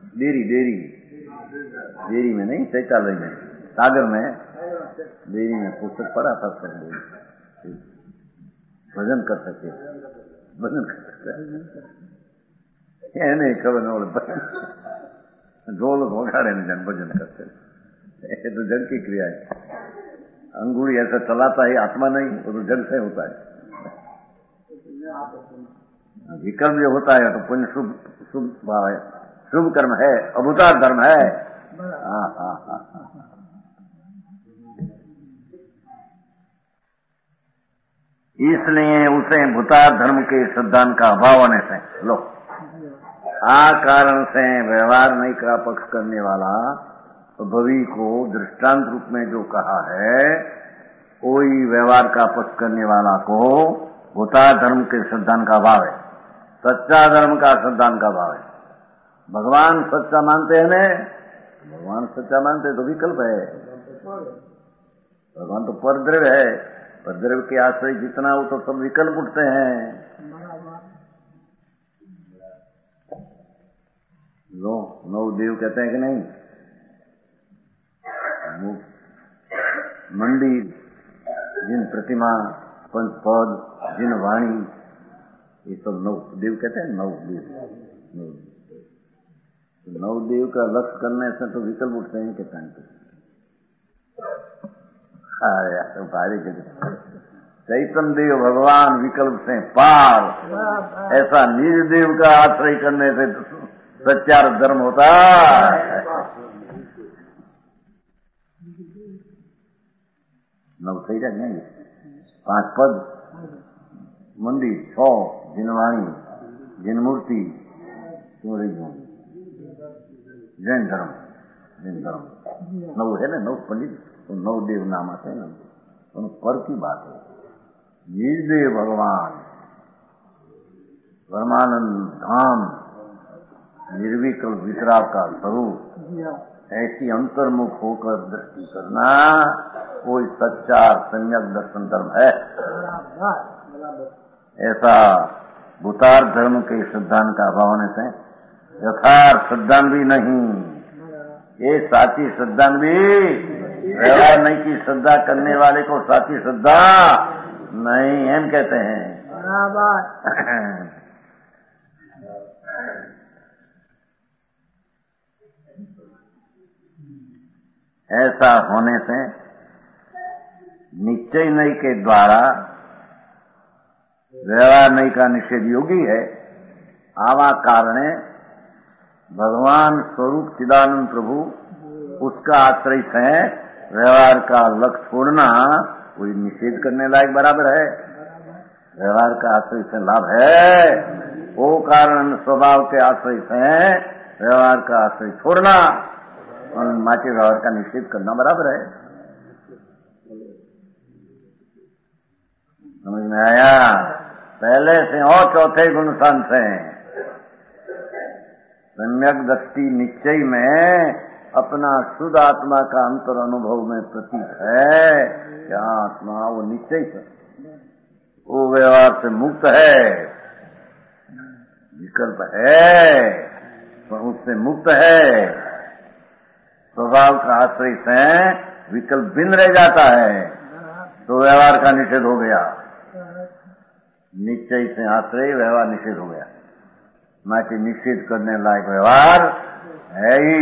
A: डेरी में नहीं, शौचालय में, सागर में डेरी में पुस्तक पढ़ा था। सब भजन कर सकते नहीं खबर न ढोल वगाड़े न जन भजन करते, ये तो जड़ की क्रिया है। अंगूरी ऐसा चलाता है आत्मा नहीं, वो तो जड़ से होता है। विकल्प जो होता है तो पुण्य शुभ भाव है, शुभ कर्म है, अभूतार धर्म है। इसलिए उसे भूतार धर्म के सिद्धांत का अभाव होने से लो आ कारण से व्यवहार नहीं का पक्ष करने वाला भवी को दृष्टांत रूप में जो कहा है, कोई व्यवहार का पक्ष करने वाला को भूतार धर्म के सिद्धांत का अभाव है, सच्चा धर्म का सिद्धांत का अभाव है। भगवान सच्चा मानते हैं ना, भगवान सच्चा मानते तो विकल्प है। भगवान तो परद्रव्य है, परद्रव्य के आश्रय जितना हो तो सब विकल्प उठते हैं। लो नौ देव कहते हैं कि नहीं, मंडी जिन प्रतिमा, पंचपद, जिन वाणी, ये सब नौ देव कहते हैं। नौ देव का लक्ष्य करने से तो विकल्प उठते हैं कि चैतन्य देव भगवान विकल्प से पार, ऐसा निज देव का आश्रय करने से सच्चा धर्म होता है। नव सही रहेंगे, 5 पद, मंदिर, 6 जिनवाणी, जिनमूर्ति, जैन धर्म, नव है ना, नव पंडित तो नव देव नाम आते हैं ना, तो पर की बात है। निज देव भगवान परमानंद धाम निर्विकल्प वितराग का स्वरूप, ऐसी अंतर्मुख होकर दृष्टि करना कोई सच्चा सम्यक दर्शन धर्म है। ऐसा भूतार धर्म के सिद्धांत का अभाव होने से यथार्थ सिद्धांत भी नहीं, ये साची सिद्धांत भी व्यवहार नहीं की श्रद्धा करने वाले को साची श्रद्धा नहीं हम कहते हैं। ऐसा होने से निश्चय नहीं के द्वारा व्यवहार नहीं का निषेध योगी है। आवा कारणे भगवान स्वरूप चिदानंद प्रभु, उसका आश्रय है, व्यवहार का लक्ष्य छोड़ना कोई निषेध करने लायक बराबर है। व्यवहार का आश्रय से लाभ है, वो कारण स्वभाव के आश्रय से व्यवहार का आश्रय छोड़ना और माचे व्यवहार का निषेध करना बराबर है। समझ में आया? पहले से और चौथे गुण संत हैं। सम्यक दृष्टि निश्चय में अपना शुद्ध आत्मा का अंतर अनुभव में प्रतीत है कि आत्मा वो निश्चय से, वो व्यवहार से मुक्त है, विकल्प है पर उससे मुक्त है। स्वभाव का आश्रय से विकल्प भिन्न रह जाता है तो व्यवहार का निषेध हो गया। निश्चय से आश्रय व्यवहार निषेध हो गया, ना कि निषेध करने लायक व्यवहार है ही।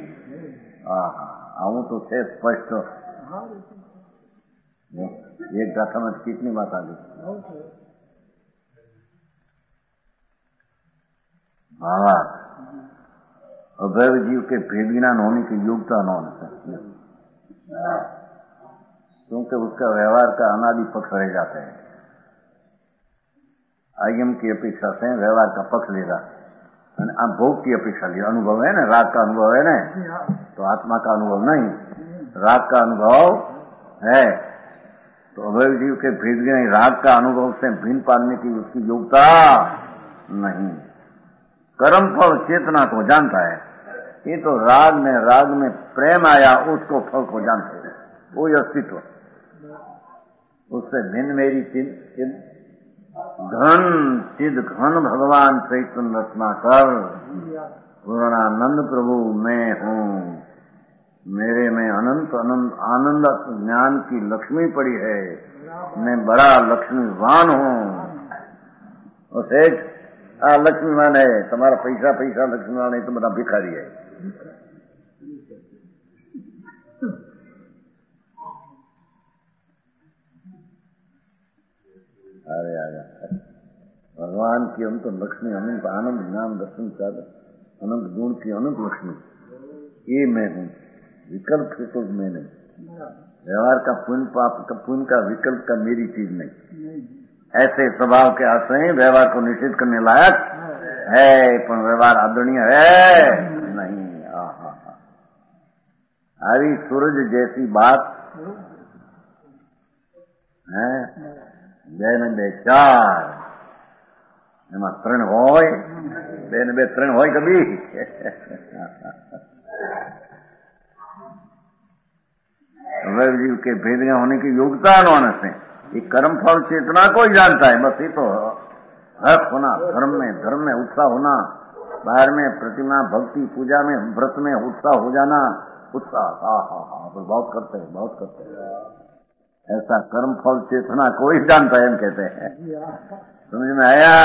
A: आऊं तो थे स्पष्ट, एक गाथा में कितनी बात आ गई। अभय जीव के भेदज्ञान होने की योग्यता न होने सकती, क्योंकि उसका व्यवहार का अनादि पक्ष रह जाते हैं। आयम की अपेक्षा से व्यवहार का पक्ष लेगा, आप भोग की अपेक्षा लिया। अनुभव है ना, राग का अनुभव है ना, तो आत्मा का अनुभव नहीं, राग का अनुभव है। तो अभय जीव के भेदज्ञान राग का अनुभव से भिन्न पालने की उसकी योग्यता नहीं। कर्म फल चेतना को जानता है, ये तो राग में प्रेम आया, उसको फल को जानते हैं, वो अस्तित्व। उससे भिन्न मेरी घन चिद घन भगवान चैतन्य रत्नाकर पूर्णानंद प्रभु मैं हूँ, मेरे में अनंत अनंत आनंद ज्ञान की लक्ष्मी पड़ी है, मैं बड़ा लक्ष्मीवान हूँ। और सेठ लक्ष्मीवान है, तुम्हारा पैसा पैसा लक्ष्मीवान है, तो बड़ा भिखारी है। अरे आजा भगवान की अनंत लक्ष्मी, अनंत आनंद ज्ञान दर्शन कर, अनंत गुण की अनंत लक्ष्मी, ये मैं हूँ। विकल्प से तो मैं नहीं, व्यवहार का पुण्य पाप का पुण्य का विकल्प का मेरी चीज नहीं। ऐसे स्वभाव के आश्रय व्यवहार को निश्चित करने लायक है, पर व्यवहार आदरणीय है नहीं। हरी सूरज जैसी बात है, બેને બે ચાર, એમાં ત્રણ હોય, બેને બે ત્રણ હોય કદી? जीव के भेद होने की योग्यता अनुमान से ये कर्म फल चेतना को ही जानता है। बस ये तो हक होना, धर्म में उत्साह होना, बाहर में प्रतिमा भक्ति पूजा में व्रत में उत्साह हो जाना, उत्साह तो बहुत करते हैं, बहुत करते हैं। ऐसा कर्म फल चेतना को ही जानता है, हम कहते हैं। समझ में आया?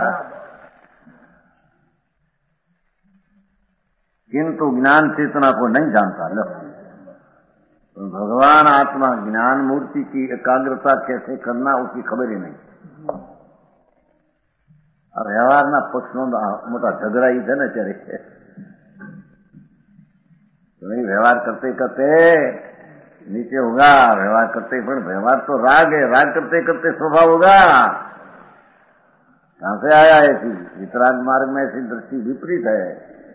A: किंतु ज्ञान चेतना को नहीं जानता। लो तो भगवान आत्मा ज्ञान मूर्ति की एकाग्रता कैसे करना उसकी खबर ही नहीं। और व्यवहार पक्षों मोटा झगड़ा ही थे ना चरे, तो नहीं व्यवहार करते करते नीचे होगा, व्यवहार करते पर व्यवहार तो राग है, राग करते करते स्वभाव होगा। कहां से आया ऐसी वितराग मार्ग में ऐसी दृष्टि विपरीत है।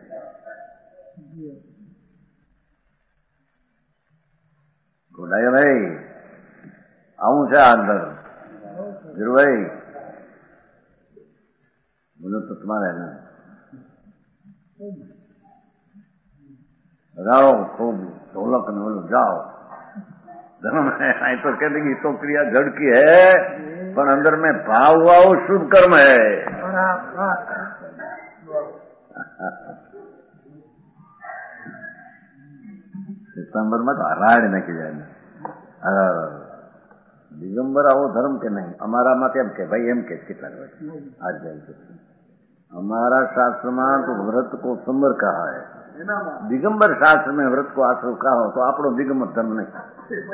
A: बोलाए भाई आऊं से अंदर फिर भाई बोलो तो तुम्हारा ना लगाओ खूब ढोलक में बोलो जाओ धर्म है तो कह देगी तो क्रिया जड़ की है, पर अंदर में भाव हुआ वो शुभ कर्म है। सितंबर में तो हराड़ न की जाए दिगंबर आओ धर्म के नहीं, हमारा मत एम के भाई एम के कितना आज जाए हमारा शास्त्र में तो व्रत को संबर कहा है, दिगंबर शास्त्र में व्रत को आश्रय कहा हो तो आपको दिगंबर धर्म नहीं।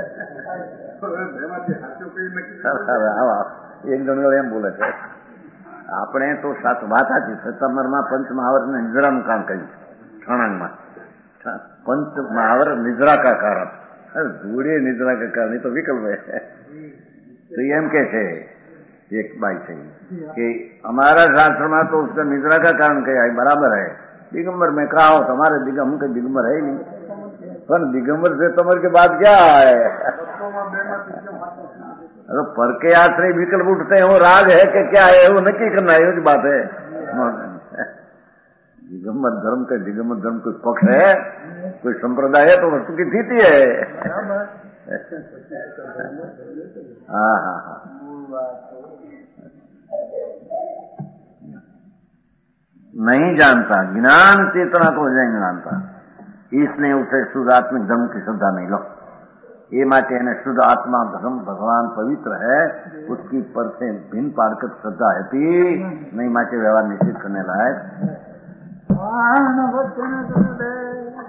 A: एक जण एम बोले છે આપણે તો સાત વાત હતી સપ્ટેમ્બરમાં पंच महावर ने निद्रा નું કામ કર્યું ઠાણાંગમાં। पंच महावर निद्रा का कारण, धूड़े निद्रा का कारण तो विकल्प है। तो ये हम कैसे एक बाई से कि हमारा शास्त्र में तो उसका निद्रा का कारण क्या है, बराबर है। दिगंबर में कहा हो तुम्हारे दिगंबर के दिगंबर है ही नहीं, पर दिगंबर से तुम्हारे के बाद क्या है? अगर पर के आश्रय विकल्प उठते हैं वो राग है कि क्या है वो नक्की करना है, वो बात है। दिगंबर धर्म के दिगंबर धर्म कोई पक्ष है, कोई संप्रदाय है तो वस्तु की स्थिति है। हाँ नहीं जानता, ज्ञान चेतना को नहीं जानता, इसने उसे शुद्ध आत्मिक धर्म की श्रद्धा नहीं। लो ये माटे ने शुद्ध आत्मा धर्म भगवान पवित्र है उसकी पर से भिन्न पारकर श्रद्धा है थी नहीं, माटे व्यवहार निश्चित करने लायक